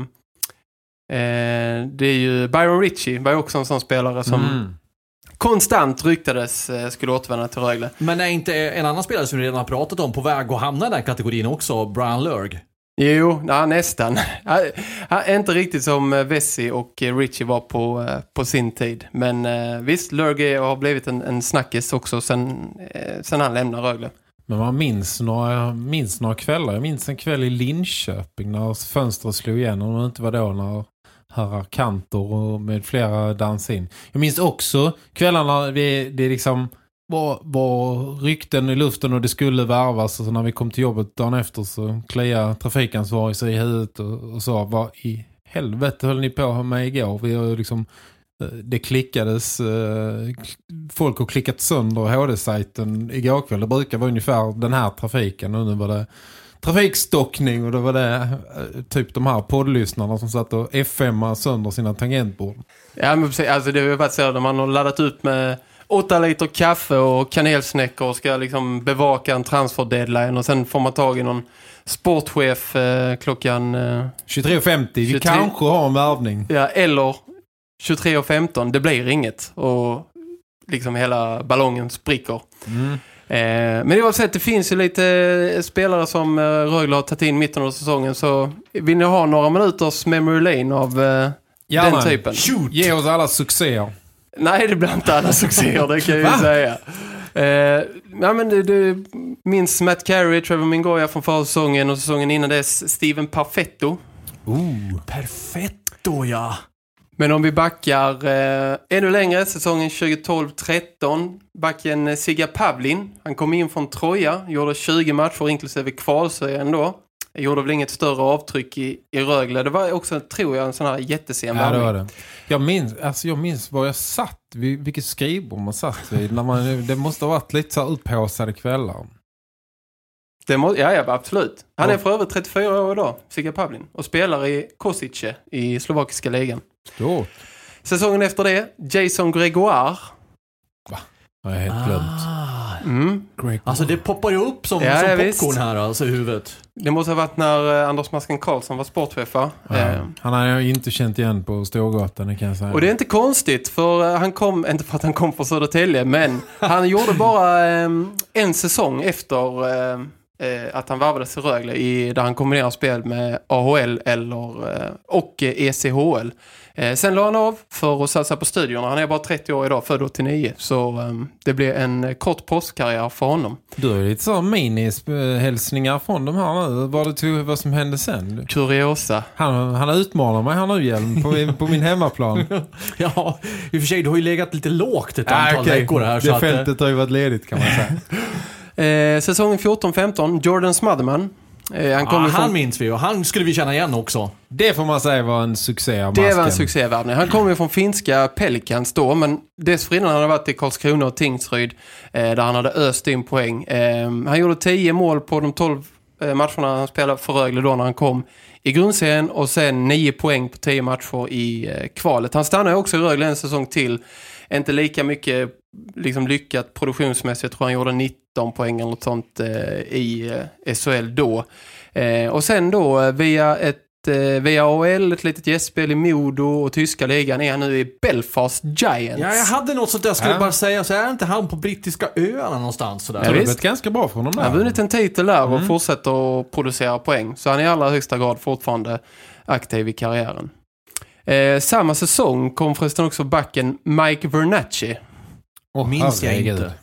det är ju Byron Ritchie, var ju också en sån spelare som mm. konstant ryktades eh, skulle återvända till Rögle. Men är inte en annan spelare som vi redan har pratat om på väg att hamna i den här kategorin också, Brian Lurg? Jo, na, nästan. Han är inte riktigt som Vesey och Ritchie var på, på sin tid. Men eh, visst, Lurg har blivit en, en snackis också sen, eh, sen han lämnar Rögle. Men man minns några, minns några kvällar. Jag minns en kväll i Linköping när fönstret slog igenom och inte var då när herrar Kantor och med flera dans in. Jag minns också kvällarna det, det liksom var, var rykten i luften och det skulle värvas. Och så när vi kom till jobbet dagen efter så kliade trafikansvarig sig i huvudet och, och sa, vad i helvete höll ni på med igår? Vi har liksom... Det klickades, folk har klickat sönder H D-sajten igår kväll. Det brukar vara ungefär den här trafiken och nu var det trafikstockning och då var det typ de här poddlyssnarna som satt och F M sönder sina tangentbord. Ja, men precis, alltså det har ju varit så att man har laddat ut med åtta liter kaffe och kanelsnäckor och ska liksom bevaka en transfer deadline och sen får man tag i någon sportchef eh, klockan eh, tjugotre femtio. Vi kanske har en värvning. Ja, eller tjugotre och femton, det blir inget och liksom hela ballongen spricker. Mm. Eh, men oavsett, det finns ju lite spelare som eh, Rögle har tagit in mitten av säsongen, så vill ni ha några minuters memory lane av eh, den typen? Shoot. Ge oss alla succéer. Nej, det blir inte alla succéer, det kan jag ju säga. Eh, ja, men du, du minns Matt Carey, Trevor Mingoya från förra säsongen och säsongen innan dess Steven Perfetto. Oh, Perfetto, ja. Men om vi backar eh, ännu längre, säsongen tjugotolv tretton, backen Sigga Pavlin. Han kom in från Troja, gjorde tjugo matcher inklusive kvalserien då. Gjorde väl inget större avtryck i, i Rögle. Det var också, tror jag, en sån här jättesen. Ja, det var det. Jag minns, alltså jag minns var jag satt, vilket skrivbord man satt vid. När man, det måste ha varit lite så upphåsade kvällar. Det må, ja, ja, absolut. Han är för över trettiofyra år idag, Sigga Pavlin. Och spelar i Kosice i slovakiska ligan. Stort. Säsongen efter det, Jason Gregoire. Va? Jag har helt glömt. Ah. Mm. Alltså det poppar ju upp som, ja, som ja, popcorn visst. Här alltså i huvudet. Det måste ha varit när eh, Anders Masken Karlsson var sportchef. Ja. Eh. Han har jag inte känt igen på Storgatan, kan jag säga. Och det är inte konstigt, för han kom, inte för att han kom från Södertälje, men han gjorde bara eh, en säsong efter eh, att han varvades i Rögle i, där han kombinerar spel med A H L eller, eh, och E C H L. Eh, sen la han av för att satsa på studierna. Han är bara trettio år idag, född åttionio. Så um, det blir en kort postkarriär för honom. Du har ju lite så mini-hälsningar från de här nu. Vad det tog, vad som hände sen? Kuriosa. Han, han utmanar mig här nu igen på, på min hemmaplan. Ja, i och för sig, du har ju legat lite lågt ett antal ah, okay. veckor här. Det så fältet att, har ju varit ledigt, kan man säga. eh, säsongen fjorton femton, Jordan Smotherman. Eh, han, ah, han från... minns vi och han skulle vi känna igen också. Det får man säga var en succé av Det masken. var en succévärvning. Han kommer ju från finska Pelicans då, men dessförinnan hade han varit i Karlskrona och Tingsryd eh, där han hade öst in poäng. Eh, han gjorde tio mål på de tolv eh, matcherna han spelade för Rögle då när han kom i grundserien och sen nio poäng på tio matcher i eh, kvalet. Han stannade också i Rögle en säsong till. Inte lika mycket liksom lyckat produktionsmässigt. Jag tror han gjorde nitton poäng eller något sånt eh, i eh, S H L då. Eh, och sen då eh, via ett eh, via A H L, ett litet gästspel i Modo och tyska ligan är han nu i Belfast Giants. Ja, jag hade något sånt där, jag skulle ja. bara säga, så är inte han på brittiska öarna någonstans sådär. Ja, det är ganska bra för honom där. Han har vunnit en titel där och mm. fortsätter att producera poäng. Så han är i allra högsta grad fortfarande aktiv i karriären. Eh, samma säsong kom förresten också backen Mike Vernacci. Oh, minns jag inte.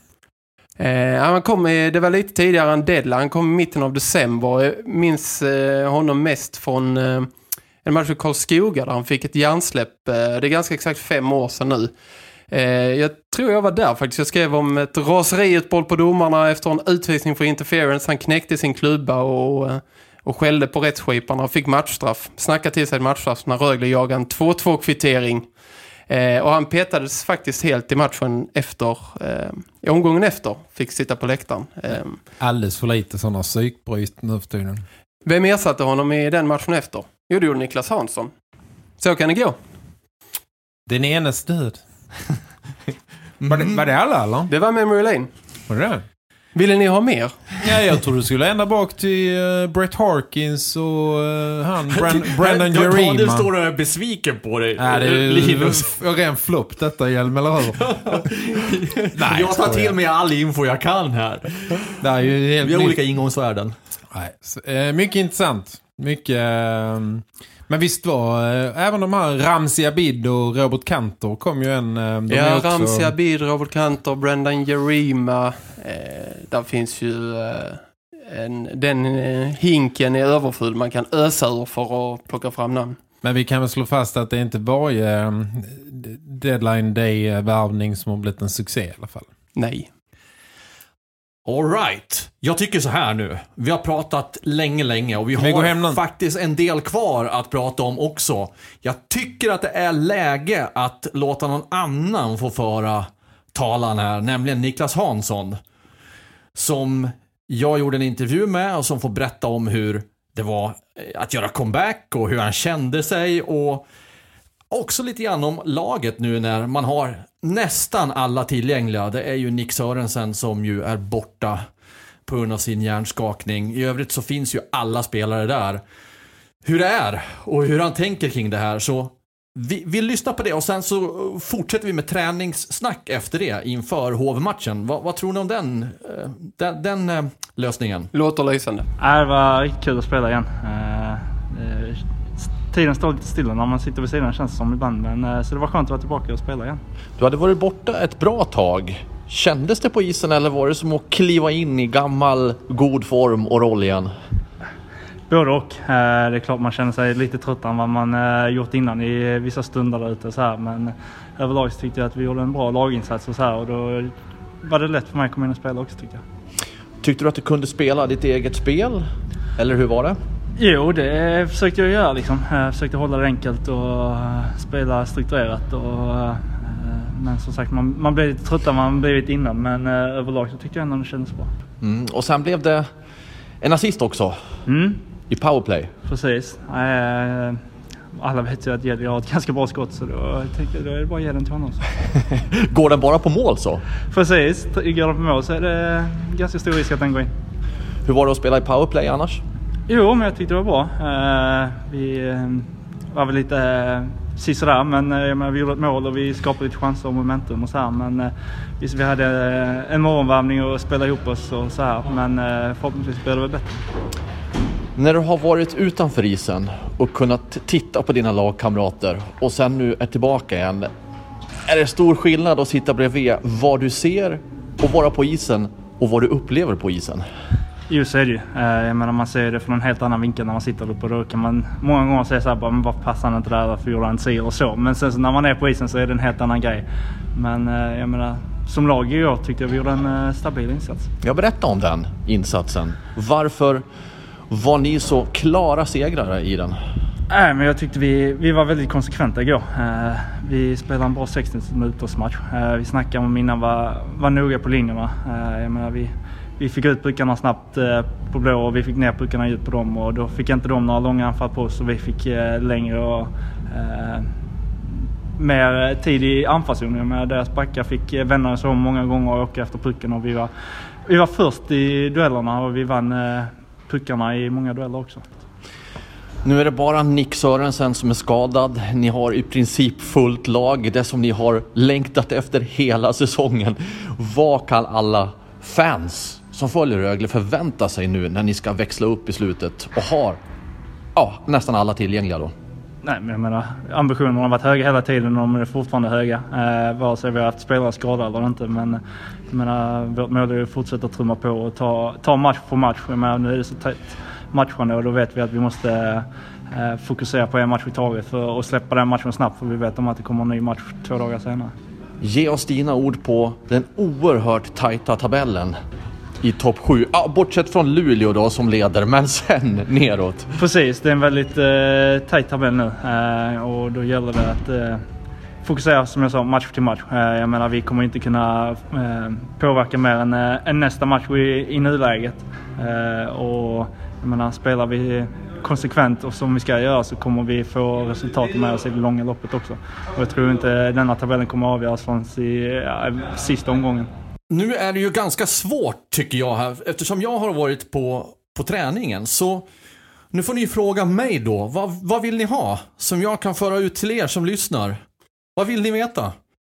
Eh, han kom i, det var lite tidigare än deadline. Han kom i mitten av december. Jag minns eh, honom mest från eh, en match med Karlskoga där han fick ett hjärnsläpp. Eh, det är ganska exakt fem år sedan nu. Eh, jag tror jag var där faktiskt. Jag skrev om ett raseriutboll på domarna efter en utvisning för interference. Han knäckte sin klubba och, och skällde på rättsskiparna och fick matchstraff. Snackade till sig matchstraff när Rögle jagade en två två kvittering. Eh, och han petades faktiskt helt i matchen efter, eh, i omgången efter, fick sitta på läktaren. Eh, Alldeles för lite sådana psykbryt nu för tiden. Vem ersatte honom i den matchen efter? Jo, det gjorde Niklas Hansson. Så kan det gå. Den enes död. var, det, var det alla eller? Det var Memory Lane. Var det det? Ville ni ha mer? Ja, jag tror du skulle ända bak till uh, Brett Harkins och uh, han, Brand, Brandon Jerima. Du står och är besviken på dig. Ja, det är Linus. Ren flopp detta, Hjelm, eller hur? Nej, jag tar till mig all info jag kan här. Det är ju helt Vi har ny... olika ingångsvärden. Nej, så, eh, mycket intressant. Mycket... Eh, men visst var eh, även de här Ramzi Abid och Robert Kantor kom ju en... Eh, de ja, också... Ramzi Abid, Robert Kantor, Brandon Jerima. Eh, där finns ju eh, en, den eh, hinken är överfull. Man kan ösa ur för att plocka fram namn. Men vi kan väl slå fast att det är inte varje eh, deadline day-värvning som har blivit en succé i alla fall. Nej. All right. Jag tycker så här nu. Vi har pratat länge, länge och vi Vi går hem har någon... faktiskt en del kvar att prata om också. Jag tycker att det är läge att låta någon annan få föra talan här, nämligen Niklas Hansson. Som jag gjorde en intervju med och som får berätta om hur det var att göra comeback och hur han kände sig och också lite grann om laget nu när man har nästan alla tillgängliga. Det är ju Nick Sörensen som ju är borta på grund av sin hjärnskakning. I övrigt så finns ju alla spelare där. Hur det är och hur han tänker kring det här. Så vi, vi lyssnar på det och sen så fortsätter vi med träningssnack efter det inför H V-matchen. Va, vad tror ni om den, den, den uh, lösningen? Låter lysande. Det var riktigt kul att spela igen. Uh, uh, Tiden står lite stilla när man sitter vid sidan, känns det som ibland. Men, så det var skönt att vara tillbaka och spela igen. Du hade varit borta ett bra tag. Kändes det på isen eller var det som att kliva in i gammal god form och roll igen? Både och. Det är klart man känner sig lite tröttare än vad man gjort innan i vissa stunder där ute. Så här. Men överlag så tyckte jag att vi gjorde en bra laginsats och, så här, och då var det lätt för mig att komma in och spela också, tyckte jag. Tyckte du att du kunde spela ditt eget spel? Eller hur var det? Jo, det försökte jag göra liksom. Jag försökte hålla det enkelt och spela strukturerat. Och, men som sagt, man, man blev lite trött än man blivit innan. Men överlag så tyckte jag ändå det kändes bra. Mm, och sen blev det en assist också. Mm. I powerplay. Precis. Alla vet ju att jag har ett ganska bra skott. Så då tänkte jag, då är det bara att ge den till honom. Går den bara på mål så? Precis. Går den på mål så är det ganska stor risk att den går in. Hur var det att spela i powerplay annars? Jo, men jag tyckte det var bra. Uh, vi uh, var väl lite uh, sisådär, men uh, vi gjorde ett mål och vi skapade lite chanser och momentum och så här. Men uh, vi, vi hade uh, en morgonvärmning och spelade ihop oss och så här. Men uh, förhoppningsvis blev det väl bättre. När du har varit utanför isen och kunnat titta på dina lagkamrater och sen nu är tillbaka igen, är det stor skillnad att sitta bredvid vad du ser och vara på isen och vad du upplever på isen? Jo, så är det ju. Jag menar, man ser det från en helt annan vinkel när man sitter uppe. Då kan man många gånger säga så här, bara, men vad passar inte där, varför gjorde han si och så. Men sen så när man är på isen så är det en helt annan grej. Men jag menar, som lag i år tyckte jag vi gjorde en stabil insats. Jag berättar om den insatsen. Varför var ni så klara segrare i den? Nej, men jag tyckte vi, vi var väldigt konsekventa igår. Uh, vi spelade en bra sextio minuters match. Uh, vi snackade om innan var, var noga på linjerna. Uh, jag menar, vi, vi fick ut puckarna snabbt uh, på blå och vi fick ner puckarna ut på dem. Och då fick inte de några långa anfall på oss, så vi fick uh, längre och uh, mer tid i anfallszonen. Men deras backar fick uh, vända så många gånger och åka efter pucken. Och vi var, vi var först i duellerna och vi vann uh, puckarna i många dueller också. Nu är det bara Nick Sörensen som är skadad. Ni har i princip fullt lag. Det som ni har längtat efter hela säsongen. Vad kan alla fans som följer Rögle förvänta sig nu när ni ska växla upp i slutet och har ja, nästan alla tillgängliga då? Nej, men jag menar, ambitionerna har varit höga hela tiden och de är fortfarande höga. Eh, vare sig vi har haft spelare skadade eller inte. Men jag menar, vårt mål är att fortsätta trumma på och ta, ta match på match. Jag menar, nu är det så tätt matcherna och då vet vi att vi måste eh, fokusera på en match i taget för att släppa den matchen snabbt, för vi vet om att det kommer en ny match två dagar senare. Ge oss dina ord på den oerhört tajta tabellen. i topp sju. Ja, bortsett från Luleå då som leder, men sen neråt. Precis, det är en väldigt eh, tajt tabell nu. Eh, och då gäller det att eh, fokusera, som jag sa, match till match. Eh, jag menar, vi kommer inte kunna eh, påverka mer än, eh, än nästa match i, i nuläget. Eh, och jag menar, spelar vi konsekvent och som vi ska göra så kommer vi få resultat med oss i det långa loppet också. Och jag tror inte denna tabellen kommer avgöras från i, ja, sista omgången. Nu är det ju ganska svårt tycker jag här, eftersom jag har varit på, på träningen. Så nu får ni fråga mig då, vad, vad vill ni ha som jag kan föra ut till er som lyssnar? Vad vill ni veta?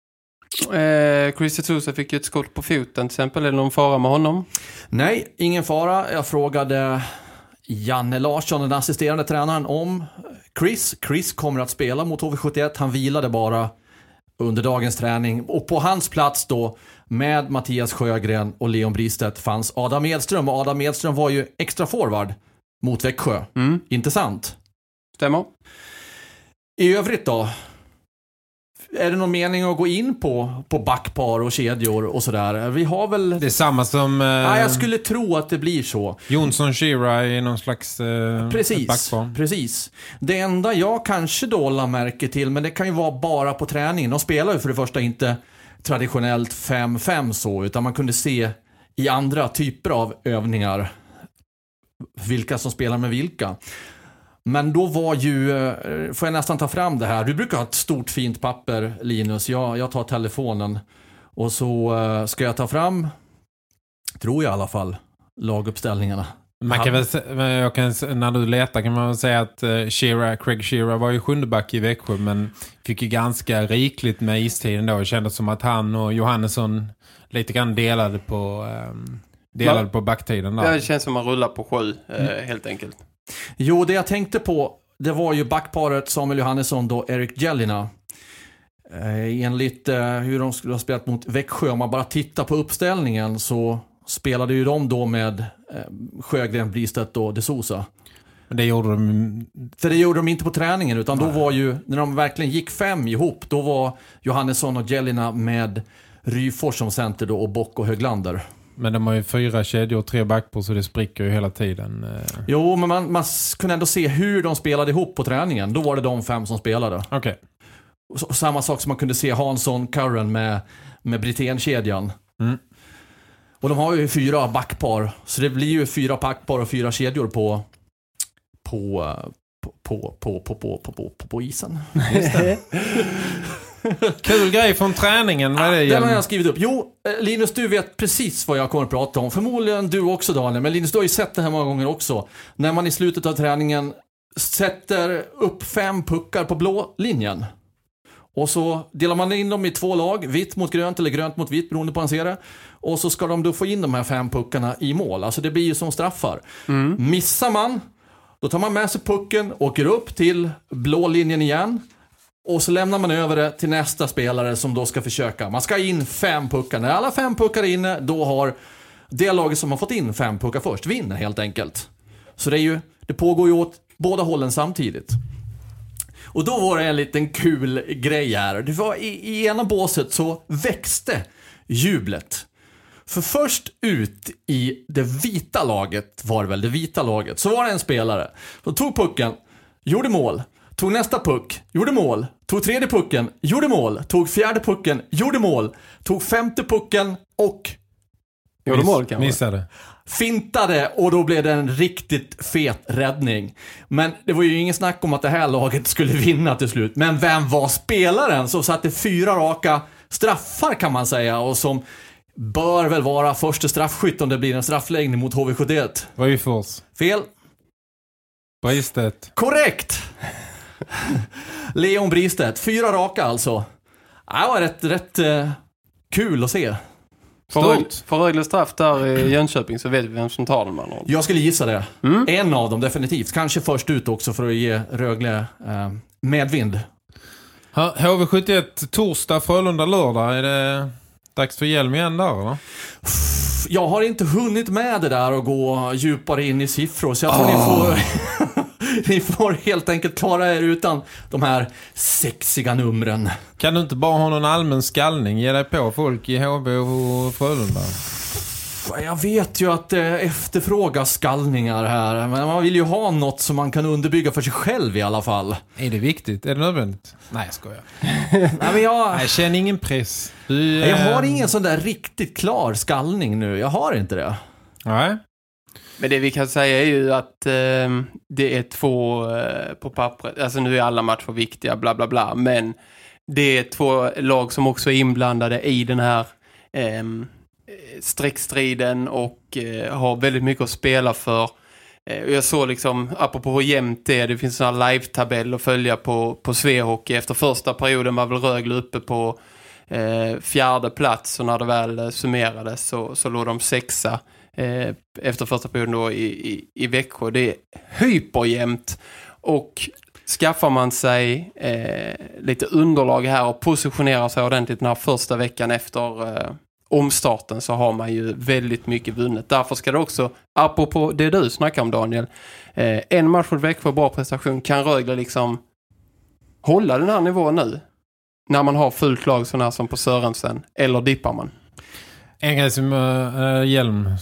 Eh, Chris Sousa fick ju ett skott på foten till exempel. Är det någon fara med honom? Nej, ingen fara. Jag frågade Janne Larsson, den assisterande tränaren, om Chris. Chris kommer att spela mot H V sjuttioett. Han vilade bara under dagens träning. Och på hans plats då med Mattias Sjögren och Leon Bristedt fanns Adam Edström. Och Adam Edström var ju extra forward mot Växjö. Mm. Intressant. Stämmer. I övrigt då? Är det någon mening att gå in på, på backpar och kedjor och sådär? Vi har väl... Det är samma som... Eh, ja, jag skulle tro att det blir så. Jonsson Shira i någon slags eh, precis, backpar. Precis. Det enda jag kanske då la märke till, men det kan ju vara bara på träningen. De spelar ju för det första inte traditionellt fem fem så, utan man kunde se i andra typer av övningar vilka som spelar med vilka. Men då var ju, får jag nästan ta fram det här. Du brukar ha ett stort fint papper, Linus. Jag, jag tar telefonen och så uh, ska jag ta fram, tror jag i alla fall, laguppställningarna. Man kan väl, jag kan, när du letar kan man väl säga att uh, Shira, Craig Shira var ju sjunde back i Växjö, men fick ju ganska rikligt med istiden då. Det kändes som att han och Johannesson lite grann delade på, um, delade man, på backtiden där. Det känns som att man rullar på sju, mm. uh, helt enkelt. Jo, det jag tänkte på, det var ju backparet Samuel Johannesson då Erik Jellina. Eh, enligt eh, hur de skulle ha spelat mot Växjö, om man bara tittar på uppställningen så spelade ju de då med eh, Sjögren, Bristedt och De Sousa. Men det gjorde de... För det gjorde de inte på träningen, utan Nej. Då var ju, när de verkligen gick fem ihop, då var Johannesson och Jellina med Ryfors som center då och Bock och Höglander. Men de har ju fyra kedjor och tre backpar så det spricker ju hela tiden. Jo, men man, man kunde ändå se hur de spelade ihop på träningen. Då var det de fem som spelade. Okej. Okay. Och samma sak som man kunde se Hansson, Curran med, med Brithén-kedjan. Mm. Och de har ju fyra backpar. Så det blir ju fyra backpar och fyra kedjor på på på på på på på på, på isen. Just det. Kul grej från träningen. Vad är det? Den har jag skrivit upp. Jo, Linus, du vet precis vad jag kommer att prata om. Förmodligen du också, Daniel. Men Linus, du har ju sett det här många gånger också. När man i slutet av träningen sätter upp fem puckar på blå linjen. Och så delar man in dem i två lag. Vitt mot grönt eller grönt mot vitt, beroende på en serie. Och så ska de då få in de här fem puckarna i mål. Alltså det blir ju som straffar. Mm. Missar man, då tar man med sig pucken, åker upp till blå linjen igen. Och så lämnar man över det till nästa spelare som då ska försöka. Man ska in fem puckar. När alla fem puckar är inne, då har det laget som har fått in fem puckar först vinner helt enkelt. Så det är ju, det pågår ju åt båda hållen samtidigt. Och då var det en liten kul grej här. Det var i, i ena båset så växte jublet. För först ut i det vita laget, var det väl det vita laget, så var det en spelare som tog pucken, gjorde mål. Tog nästa puck, gjorde mål. Tog tredje pucken, gjorde mål. Tog fjärde pucken, gjorde mål. Tog femte pucken och... Gjorde mål kanske. Missade. Fintade och då blev det en riktigt fet räddning. Men det var ju ingen snack om att det här laget skulle vinna till slut. Men vem var spelaren som satte fyra raka straffar kan man säga. Och som bör väl vara första straffskytt om det blir en straffläggning mot H V sjuttioett. Ryfors. Fel. Bristedt. Korrekt. Leon Bristedt, fyra raka alltså. Det var rätt, rätt uh, kul att se. För Rögle straff där i Jönköping så vet vi vem som tar den med någon. Jag skulle gissa det. Mm. En av dem definitivt. Kanske först ut också för att ge Rögle uh, medvind. H V sjuttioett torsdag, Frölunda lördag. Är det dags för hjälm igen där eller? Jag har inte hunnit med det där och gå djupare in i siffror. Så jag tror oh. ni får... Ni får helt enkelt klara er utan de här sexiga numren. Kan du inte bara ha någon allmän skallning? Ge dig på folk i H V och Frölunda? Jag vet ju att det efterfrågas skallningar här, men man vill ju ha något som man kan underbygga för sig själv i alla fall. Är det viktigt? Är det nödvändigt? Nej, jag skojar. Nej, men jag... jag känner ingen press. Du, jag har ingen sån där riktigt klar skallning nu. Jag har inte det. Nej. Men det vi kan säga är ju att eh, det är två eh, på pappret. Alltså nu är alla matcher viktiga, bla bla bla. Men det är två lag som också är inblandade i den här eh, streckstriden och eh, har väldigt mycket att spela för. Eh, jag såg liksom, apropå hur jämnt det är, det finns en live-tabell att följa på, på Svehockey. Efter första perioden var väl Rögle uppe på eh, fjärde plats, och när det väl summerades så, så låg de sexa eh, efter första perioden då i, i, i Växjö. Det är hyperjämnt, och skaffar man sig eh, lite underlag här och positionerar sig ordentligt den här första veckan efter eh, omstarten, så har man ju väldigt mycket vunnet. Därför ska det också, apropå det du snackar om Daniel, eh, en match mot Växjö, bra prestation, kan Rögle liksom hålla den här nivån nu när man har fullt lag sån här som på Sörensen, eller dippar man? En grej som äh, Hjelm,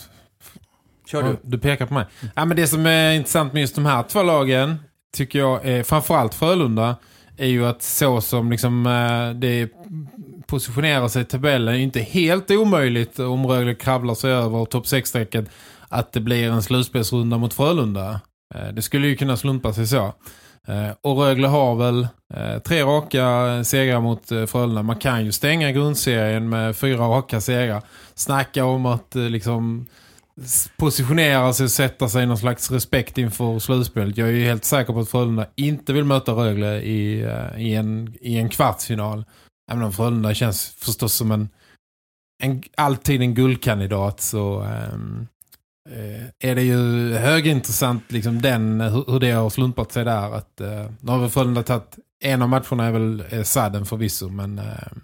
kör du. Du pekar på mig. Ja, men det som är intressant med just de här två lagen, tycker jag är, framförallt Frölunda, är ju att så som liksom, äh, det positionerar sig i tabellen är inte helt omöjligt om Rögle kravlar sig över topp sex-strecket att det blir en slutspelsrunda mot Frölunda. Äh, det skulle ju kunna slumpa sig så. Äh, och Rögle har väl äh, tre raka segrar mot äh, Frölunda. Man kan ju stänga grundserien med fyra raka segrar. Snacka om att äh, liksom positionera sig och sätta sig i någon slags respekt inför slutspelet. Jag är ju helt säker på att Frölunda inte vill möta Rögle i, uh, i, en, i en kvartsfinal. Även om Frölunda känns förstås som en, en alltid en guldkandidat, så um, uh, är det ju högintressant liksom den, hur, hur det har slumpat sig där. Att, uh, nu har väl Frölunda tagit, en av matcherna är väl uh, sadden förvisso, men uh,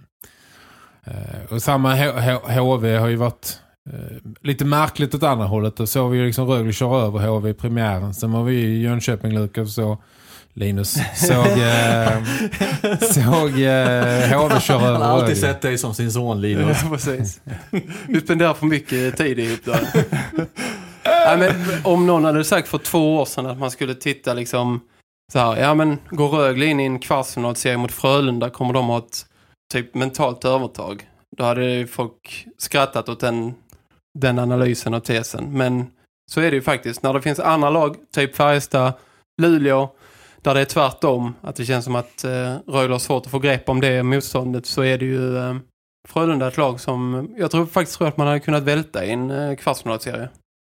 uh, och samma H V har ju varit Uh, lite märkligt åt andra hållet. Och så vi ju liksom Rögle köra över H V i premiären. Sen var vi i Jönköping, Lukas, så Linus såg uh, såg uh, H V köra över. Han har alltid Rögle. sett dig som sin son, Linus. Ja, precis. Du spenderar för mycket tid ihop där. Nej, men om någon hade sagt för två år sedan att man skulle titta liksom så här, ja men går Rögle in i en kvartsfinalserie mot Frölunda, kommer de ha ett typ mentalt övertag. Då hade folk skrattat åt den den analysen och tesen. Men så är det ju faktiskt. När det finns andra lag, typ Färjestad, Luleå, där det är tvärtom, att det känns som att eh, Rögle har svårt att få grepp om det motståndet, så är det ju eh, Frölunda ett lag som jag tror faktiskt tror att man hade kunnat välta i en eh, kvartsfinalserie.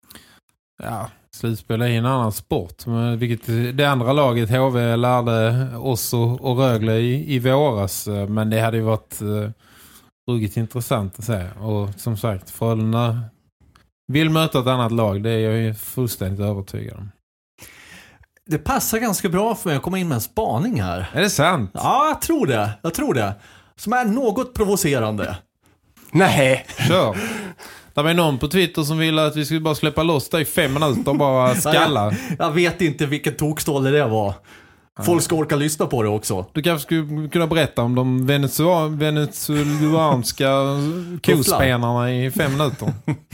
Ja, slutspel är en annan sport. Men vilket det andra laget H V lärde oss och, och Rögle i, i våras. Men det hade ju varit eh, ruggigt intressant att säga. Och som sagt, Frölunda vill möta ett annat lag. Det är jag ju fullständigt övertygad om. Det passar ganska bra för mig att komma in med en spaning här. Är det sant? Ja, jag tror det. Jag tror det. Som är något provocerande. Nej. Kör. Det var någon på Twitter som ville att vi skulle bara släppa loss det i fem minuter och bara skalla. Jag, jag vet inte vilket tokstål det var. Folk ska orka lyssna på det också. Du kanske skulle kunna berätta om de venezuela, venezuelanska kospenarna i fem minuter.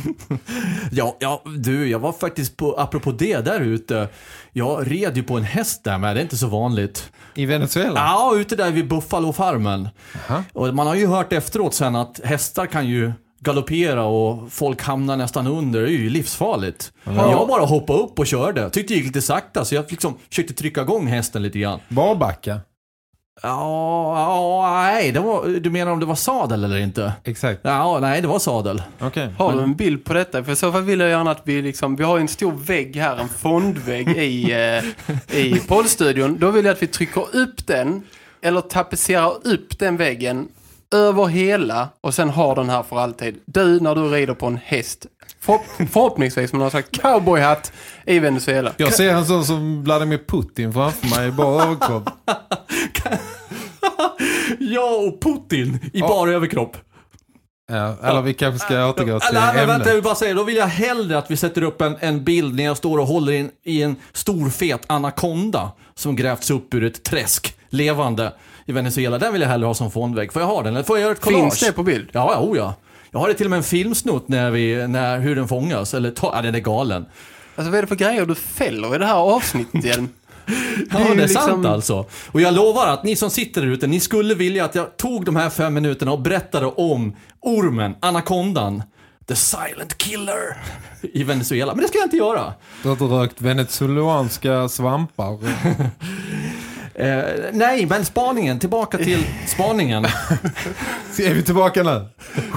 ja, ja, du, jag var faktiskt på, apropå det där ute. Jag red ju på en häst där, men det är inte så vanligt. I Venezuela? Ja, ute där vid Buffalo-farmen. Aha. Och man har ju hört efteråt sen att hästar kan ju galoppera och folk hamnar nästan under. Det är ju livsfarligt. Mm. Jag bara hoppade upp och körde. Tyckte det gick lite sakta, så jag liksom försökte trycka igång hästen lite grann. Barbacka? Ja, ja, nej. Det var, du menar om det var sadel eller inte? Exakt. Ja, nej, det var sadel. Okay. Har du en bild på detta? För så fall vill jag gärna att vi liksom, vi har en stor vägg här, en fondvägg i, eh, i poddstudion. Då vill jag att vi trycker upp den, eller tapetserar upp den väggen över hela, och sen har den här för alltid. Du, när du rider på en häst, för, förhoppningsvis med någon slags cowboyhatt i Venezuela. Jag ser en sån som Vladimir Putin framför mig, bara överkropp. Ja, och Putin i ja. bara överkropp. Ja, eller vi kanske ska återgå till nej, ämnet. Vänta, jag vill bara säga, då vill jag hellre att vi sätter upp en, en bild när jag står och håller in i en stor fet anakonda som grävts upp ur ett träsk, levande, i Venezuela. Den vill jag hellre ha som fondvägg. Får jag ha den? Eller får jag göra ett collage? Finns det på bild? Ja, ja, oh ja. Jag har det till och med en filmsnutt när vi, när, hur den fångas. Eller, ta, ja, den är galen. Alltså vad är det för grejer du fäller i det här avsnittet igen? Ja, det är, det är liksom... sant alltså. Och jag lovar att ni som sitter där ute, ni skulle vilja att jag tog de här fem minuterna och berättade om ormen, anakondan, the silent killer i Venezuela. Men det ska jag inte göra. Du har inte rökt venezuelanska svampar. eh, nej, men spaningen, tillbaka till spaningen. Är vi tillbaka nu?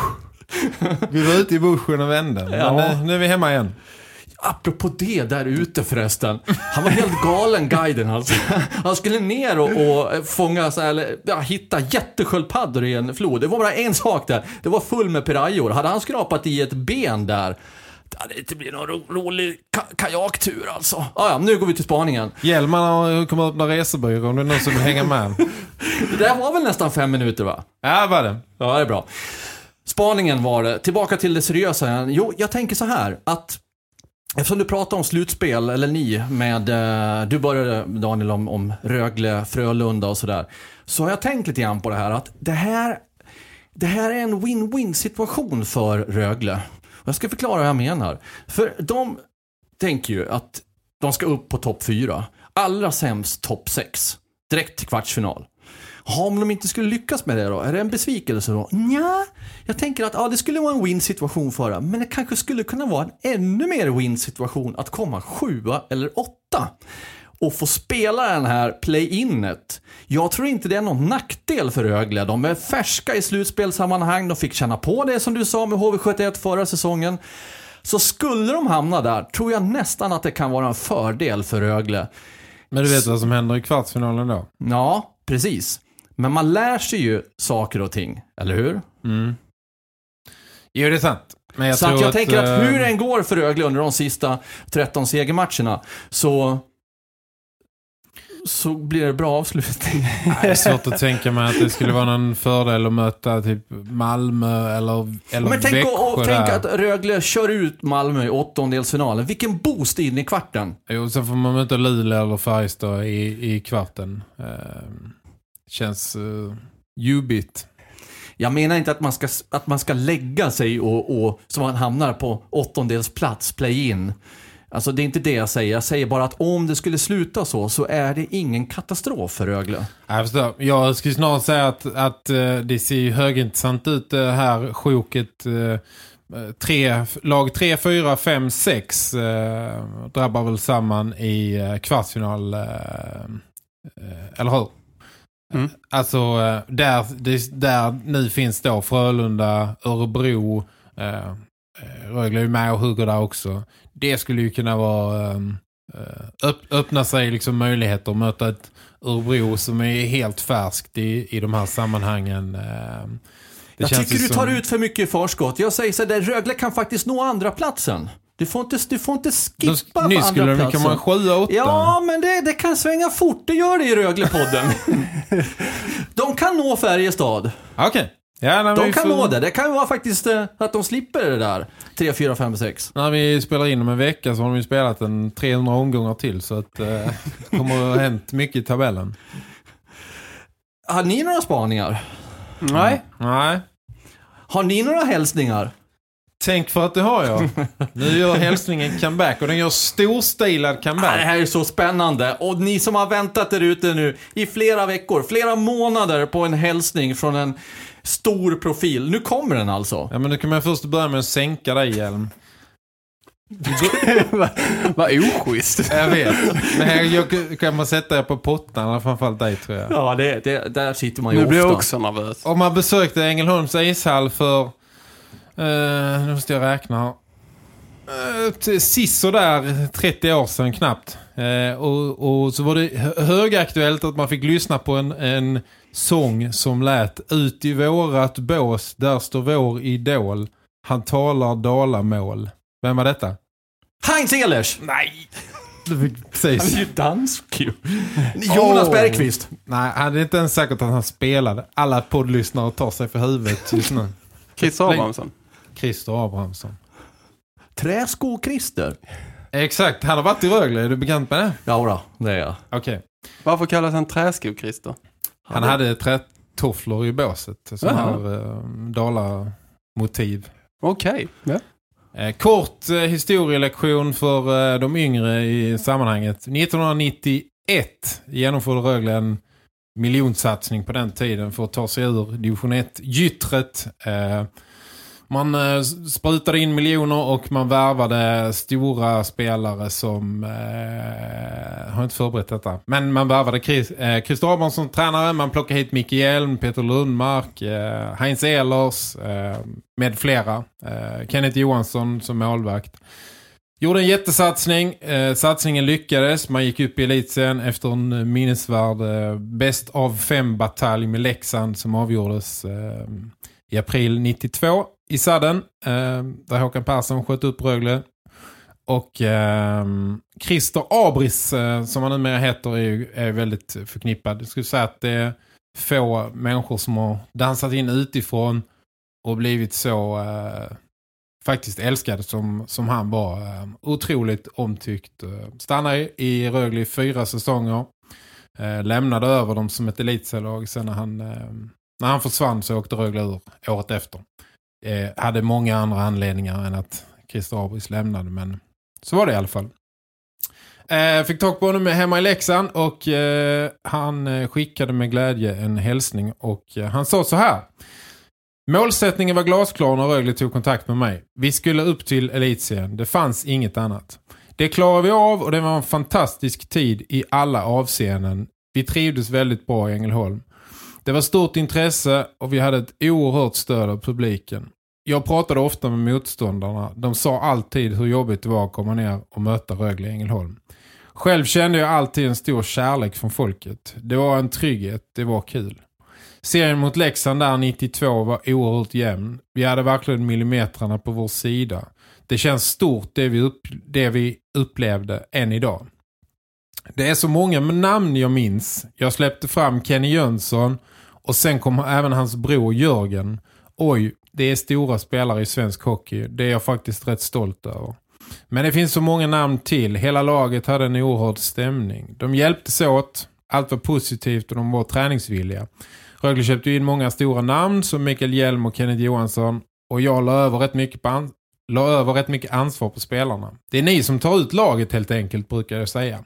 Vi var ute i buschen och vände. Ja. Men nu, nu är vi hemma igen. Apropå det där ute förresten. Han var helt galen, guiden alltså. Han skulle ner och, och fånga så här, eller ja, hitta jättesköldpaddor i en flod. Det var bara en sak där. Det var full med pirajor. Hade han skrapat i ett ben där, det hade inte blivit någon ro, rolig ka- kajaktur alltså. Ah, ja, nu går vi till spaningen. Hjälman har kommit upp med resebyrå om det är någon som vill hänga med. Det där var väl nästan fem minuter, va? Ja, var det. Ja, det är bra. Spaningen var det. Tillbaka till det seriösa. Jo, jag tänker så här att eftersom du pratar om slutspel, eller ni, med, eh, du började Daniel om, om Rögle, Frölunda och sådär. Så har jag tänkt lite grann på det här, att det här, det här är en win-win situation för Rögle. Och jag ska förklara vad jag menar. För de tänker ju att de ska upp på topp fyra. Allra sämst topp sex. Direkt till kvartsfinal. Om de inte skulle lyckas med det då, är det en besvikelse då? Nja, jag tänker att ja, det skulle vara en win-situation för det. Men det kanske skulle kunna vara en ännu mer win-situation att komma sjua eller åtta. Och få spela den här play-inet. Jag tror inte det är någon nackdel för Rögle. De är färska i slutspelsammanhang. De fick känna på det som du sa med H V sjuttioett förra säsongen. Så skulle de hamna där, tror jag nästan att det kan vara en fördel för Rögle. Men du vet vad som händer i kvartsfinalen då? Ja, precis. Men man lär sig ju saker och ting, eller hur? Mm. Jo, det är sant. Men jag så tror att jag att, tänker att hur äh... den går för Rögle under de sista tretton segermatcherna, så så blir det bra avslutning. Det är svårt att tänka mig att det skulle vara någon fördel att möta typ Malmö eller, eller Men tänk, Växjö och, och tänk där. att Rögle kör ut Malmö i åttondelsfinalen. Vilken boost in i kvarten. Jo, sen får man möta Luleå eller Färjestad i, i kvarten. Uh, känns uh, jubigt. Jag menar inte att man ska, att man ska lägga sig och, och så man hamnar på åttondelsplats, play-in. Alltså det är inte det jag säger. Jag säger bara att om det skulle sluta så, så är det ingen katastrof för Rögle. Jag förstår. Jag skulle snarare säga att, att uh, det ser ju högintressant ut det uh, här sjoket. Uh, tre, lag tre, fyra, fem, sex uh, drabbar väl samman i uh, kvartsfinal. Uh, uh, eller hur? Mm. Alltså uh, där, det, där nu finns då Frölunda, Örebro, uh, Rögle är med och hugger där också. Det skulle ju kunna vara um, öpp, öppna sig liksom möjligheter att möta ett Örebro som är helt färskt i, i de här sammanhangen. Uh, det jag känns tycker du tar som... ut för mycket i förskott. Jag säger så där, Rögle kan faktiskt nå andra platsen. Du får inte, du får inte skippa på nu andra skulle platsen. Kan man sjua, åtta. Ja, men det, det kan svänga fort. Det gör det i Röglepodden. De kan nå Färjestad. Okej. Okay. Ja, när de vi kan får... nå det. Det kan ju vara faktiskt eh, att de slipper det där. tre, fyra, fem, sex. När vi spelar in om en vecka så har de ju spelat en trehundra omgångar till. Så att eh, det kommer att ha hänt mycket i tabellen. Har ni några spaningar? Nej. Nej. Har ni några hälsningar? Tänk för att det har jag. Nu gör hälsningen comeback och den gör storstilad comeback. Ja, det här är så spännande. Och ni som har väntat där ute nu i flera veckor, flera månader på en hälsning från en stor profil. Nu kommer den alltså. Ja, men nu kan man först börja med att sänka dig, Hjelm. Vad oschysst. Jag vet. Men här jag, kan man sätta er på pottan, framförallt dig tror jag. Ja, det, det, där sitter man ju nu ofta. Nu blir jag också nervös. Om man besökte Ängelholms ishall för Uh, nu måste jag räkna uh, sist så där trettio år sedan knappt uh, och, och så var det högaktuellt att man fick lyssna på en, en sång som lät ut i vårat bås, där står vår idol, han talar dalamål. Vem var detta? Heinz Ehlers! Nej! Precis. Han är ju dansk. Jonas oh. Bergqvist. Nej, det är inte ens säkert att han spelade. Alla poddlyssnare tar sig för huvudet just nu. Christer Abrahamsson. Christer Abrahamsson. Träsko-Christer. Exakt, han har varit i Rögle. Är du bekant med det? Ja då, det är jag. Okej. Okay. Varför kallas han Träsko-Christer? Han hade trätofflor i båset. Som har uh, dala, motiv. Okej, okay. ja. Eh, kort eh, historielektion för eh, de yngre i sammanhanget. nittonhundranittioett genomförde Rögle en miljonsatsning på den tiden för att ta sig ur division ett-gyttret. Eh, man eh, sprutade in miljoner och man värvade stora spelare som eh, har inte förberett detta. Men man värvade Chris, eh, Christer Abrahamsson som tränare, man plockade hit Micke Hjelm, Peter Lundmark, eh, Heinz Ehlers eh, med flera. Eh, Kenneth Johansson som målvakt. Gjorde en jättesatsning. Eh, satsningen lyckades. Man gick upp i elitserien efter en minnesvärd eh, bäst av fem batalj med Leksand som avgjordes eh, i april nittiotvå i Sadden. Eh, där Håkan Persson sköt upp Rögle. Och eh, Christer Abris eh, som han numera heter är, är väldigt förknippad. Jag skulle säga att det är få människor som har dansat in utifrån och blivit så... Eh, faktiskt älskad som, som han var. Uh, otroligt omtyckt. Uh, stannade i Rögle i fyra säsonger. Uh, lämnade över dem som ett elitserielag. Sen när han, uh, när han försvann så åkte Rögle ur året efter. Uh, hade många andra anledningar än att Christer Abris lämnade. Men så var det i alla fall. Uh, fick tag på honom hemma i Leksand. Och uh, han uh, skickade med glädje en hälsning. Och uh, han sa så här. Målsättningen var glasklar när Rögle tog kontakt med mig. Vi skulle upp till elitserien. Det fanns inget annat. Det klarade vi av och det var en fantastisk tid i alla avseenden. Vi trivdes väldigt bra i Ängelholm. Det var stort intresse och vi hade ett oerhört stöd av publiken. Jag pratade ofta med motståndarna. De sa alltid hur jobbigt det var att komma ner och möta Rögle i Ängelholm. Själv kände jag alltid en stor kärlek från folket. Det var en trygghet. Det var kul. Serien mot Leksand där nittiotvå var oerhört jämn. Vi hade verkligen millimetrarna på vår sida. Det känns stort det vi, upp, det vi upplevde än idag. Det är så många namn jag minns. Jag släppte fram Kenny Jönsson och sen kom även hans bror Jörgen. Oj, det är stora spelare i svensk hockey. Det är jag faktiskt rätt stolt över. Men det finns så många namn till. Hela laget hade en oerhörd stämning. De hjälptes åt. Allt var positivt och de var träningsvilliga. Rögle köpte in många stora namn som Mikael Hjelm och Kenneth Johansson och jag la över rätt mycket, på an- la över rätt mycket ansvar på spelarna. Det är ni som tar ut laget helt enkelt, brukar jag säga.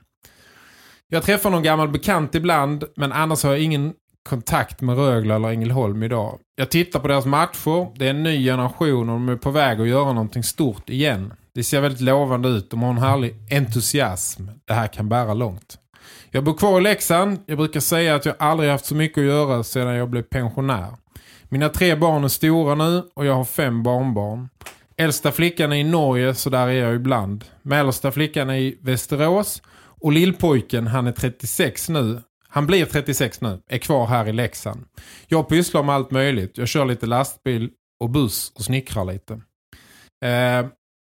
Jag träffar någon gammal bekant ibland, men annars har jag ingen kontakt med Rögle eller Ängelholm idag. Jag tittar på deras matcher, det är en ny generation och de är på väg att göra någonting stort igen. Det ser väldigt lovande ut, de har en härlig entusiasm. Det här kan bära långt. Jag bor kvar i Leksand. Jag brukar säga att jag aldrig haft så mycket att göra sedan jag blev pensionär. Mina tre barn är stora nu och jag har fem barnbarn. Äldsta flickan är i Norge så där är jag ibland. Mellersta flickan är i Västerås och lillpojken, han är trettiosex nu. Han blir trettiosex nu, är kvar här i Leksand. Jag pysslar med allt möjligt. Jag kör lite lastbil och buss och snickrar lite. Eh,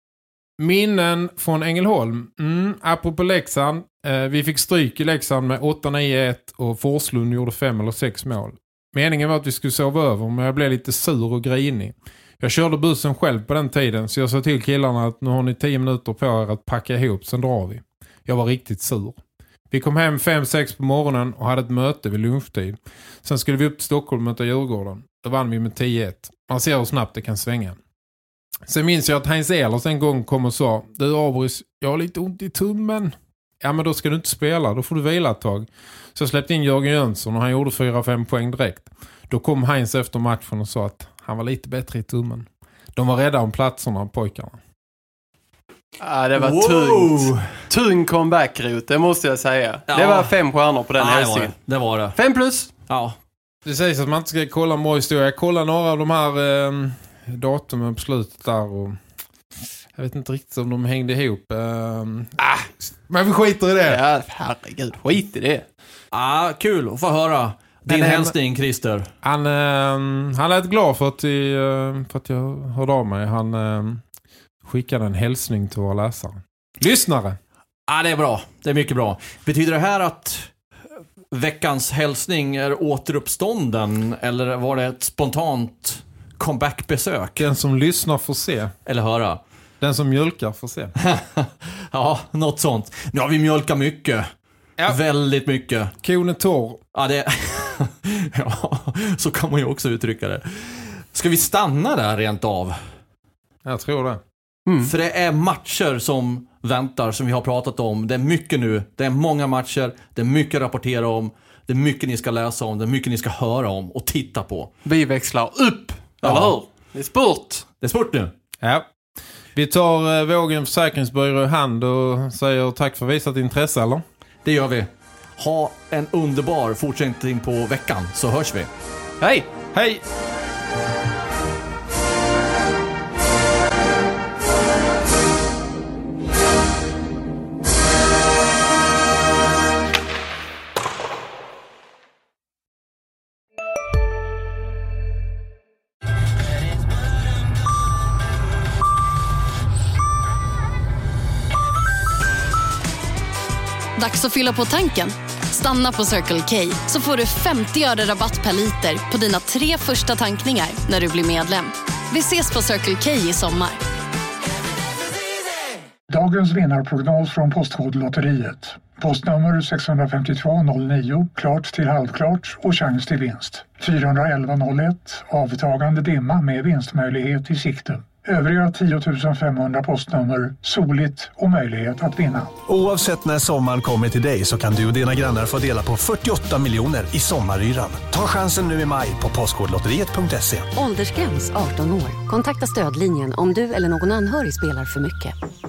minnen från Ängelholm. Mm, apropå Leksand. Eh, vi fick stryk i Leksand med åtta nio ett och Forslund gjorde fem eller sex mål. Meningen var att vi skulle sova över men jag blev lite sur och grinig. Jag körde bussen själv på den tiden så jag sa till killarna att nu har ni tio minuter på er att packa ihop, sen drar vi. Jag var riktigt sur. Vi kom hem fem sex på morgonen och hade ett möte vid lunchtid. Sen skulle vi upp till Stockholm och möta Djurgården. Då vann vi med tio ett. Man ser hur snabbt det kan svänga. Sen minns jag att Heinz Ehlers en gång kom och sa: Du Abris, jag har lite ont i tummen. Ja, men då ska du inte spela, då får du vila ett tag. Så jag släppte in Jörgen Jönsson och han gjorde fyra fem poäng direkt. Då kom Heinz efter matchen och sa att han var lite bättre i tummen. De var rädda om platserna, pojkarna. Ja, det var wow. tungt. Tung comeback-rot, det måste jag säga. Ja. Det var fem stjärnor på den ja, hälsningen. Det var det. det. Fem plus. Ja. Det sägs att man inte ska kolla en bra historia. Jag kollar några av de här eh, datumen på slutet där och jag vet inte riktigt om de hängde ihop. Eh, ah, men vi skiter i det. Ja, herregud, skit i det. Ah, kul att få höra din hälsning, Christer. Han, eh, han lät glad för att, i, eh, för att jag hörde av mig. Han eh, skickade en hälsning till våra läsare. Lyssnare. Ja, ah, det är bra. Det är mycket bra. Betyder det här att veckans hälsning är återuppstånden eller var det ett spontant comebackbesök? Den som lyssnar får se. Eller höra. Den som mjölkar får se. Ja, något sånt. Nu har vi mjölkat mycket. Ja. Väldigt mycket. Kon är torr. Ja, det... ja, så kan man ju också uttrycka det. Ska vi stanna där rent av? Jag tror det. Mm. För det är matcher som väntar, som vi har pratat om. Det är mycket nu. Det är många matcher. Det är mycket att rapportera om. Det är mycket ni ska läsa om. Det är mycket ni ska höra om och titta på. Vi växlar upp, ja. Eller hur? Det är sport. Det är sport nu. Ja. Vi tar eh, Vågen Försäkringsbyrå i hand och säger tack för visat intresse, eller? Det gör vi. Ha en underbar fortsättning på veckan, så hörs vi. Hej! Hej! Dags att fylla på tanken. Stanna på Circle K så får du femtio öre rabatt per liter på dina tre första tankningar när du blir medlem. Vi ses på Circle K i sommar. Dagens vinnarprognos från Postkodlotteriet. Postnummer sex fem två noll nio, klart till halvklart och chans till vinst. fyra elva noll ett, avtagande dimma med vinstmöjlighet i sikte. Övriga tio tusen femhundra postnummer, soligt och möjlighet att vinna. Oavsett när sommaren kommer till dig så kan du och dina grannar få dela på fyrtioåtta miljoner i sommaryran. Ta chansen nu i maj på postkodlotteriet punkt se. Åldersgräns arton år. Kontakta stödlinjen om du eller någon anhörig spelar för mycket.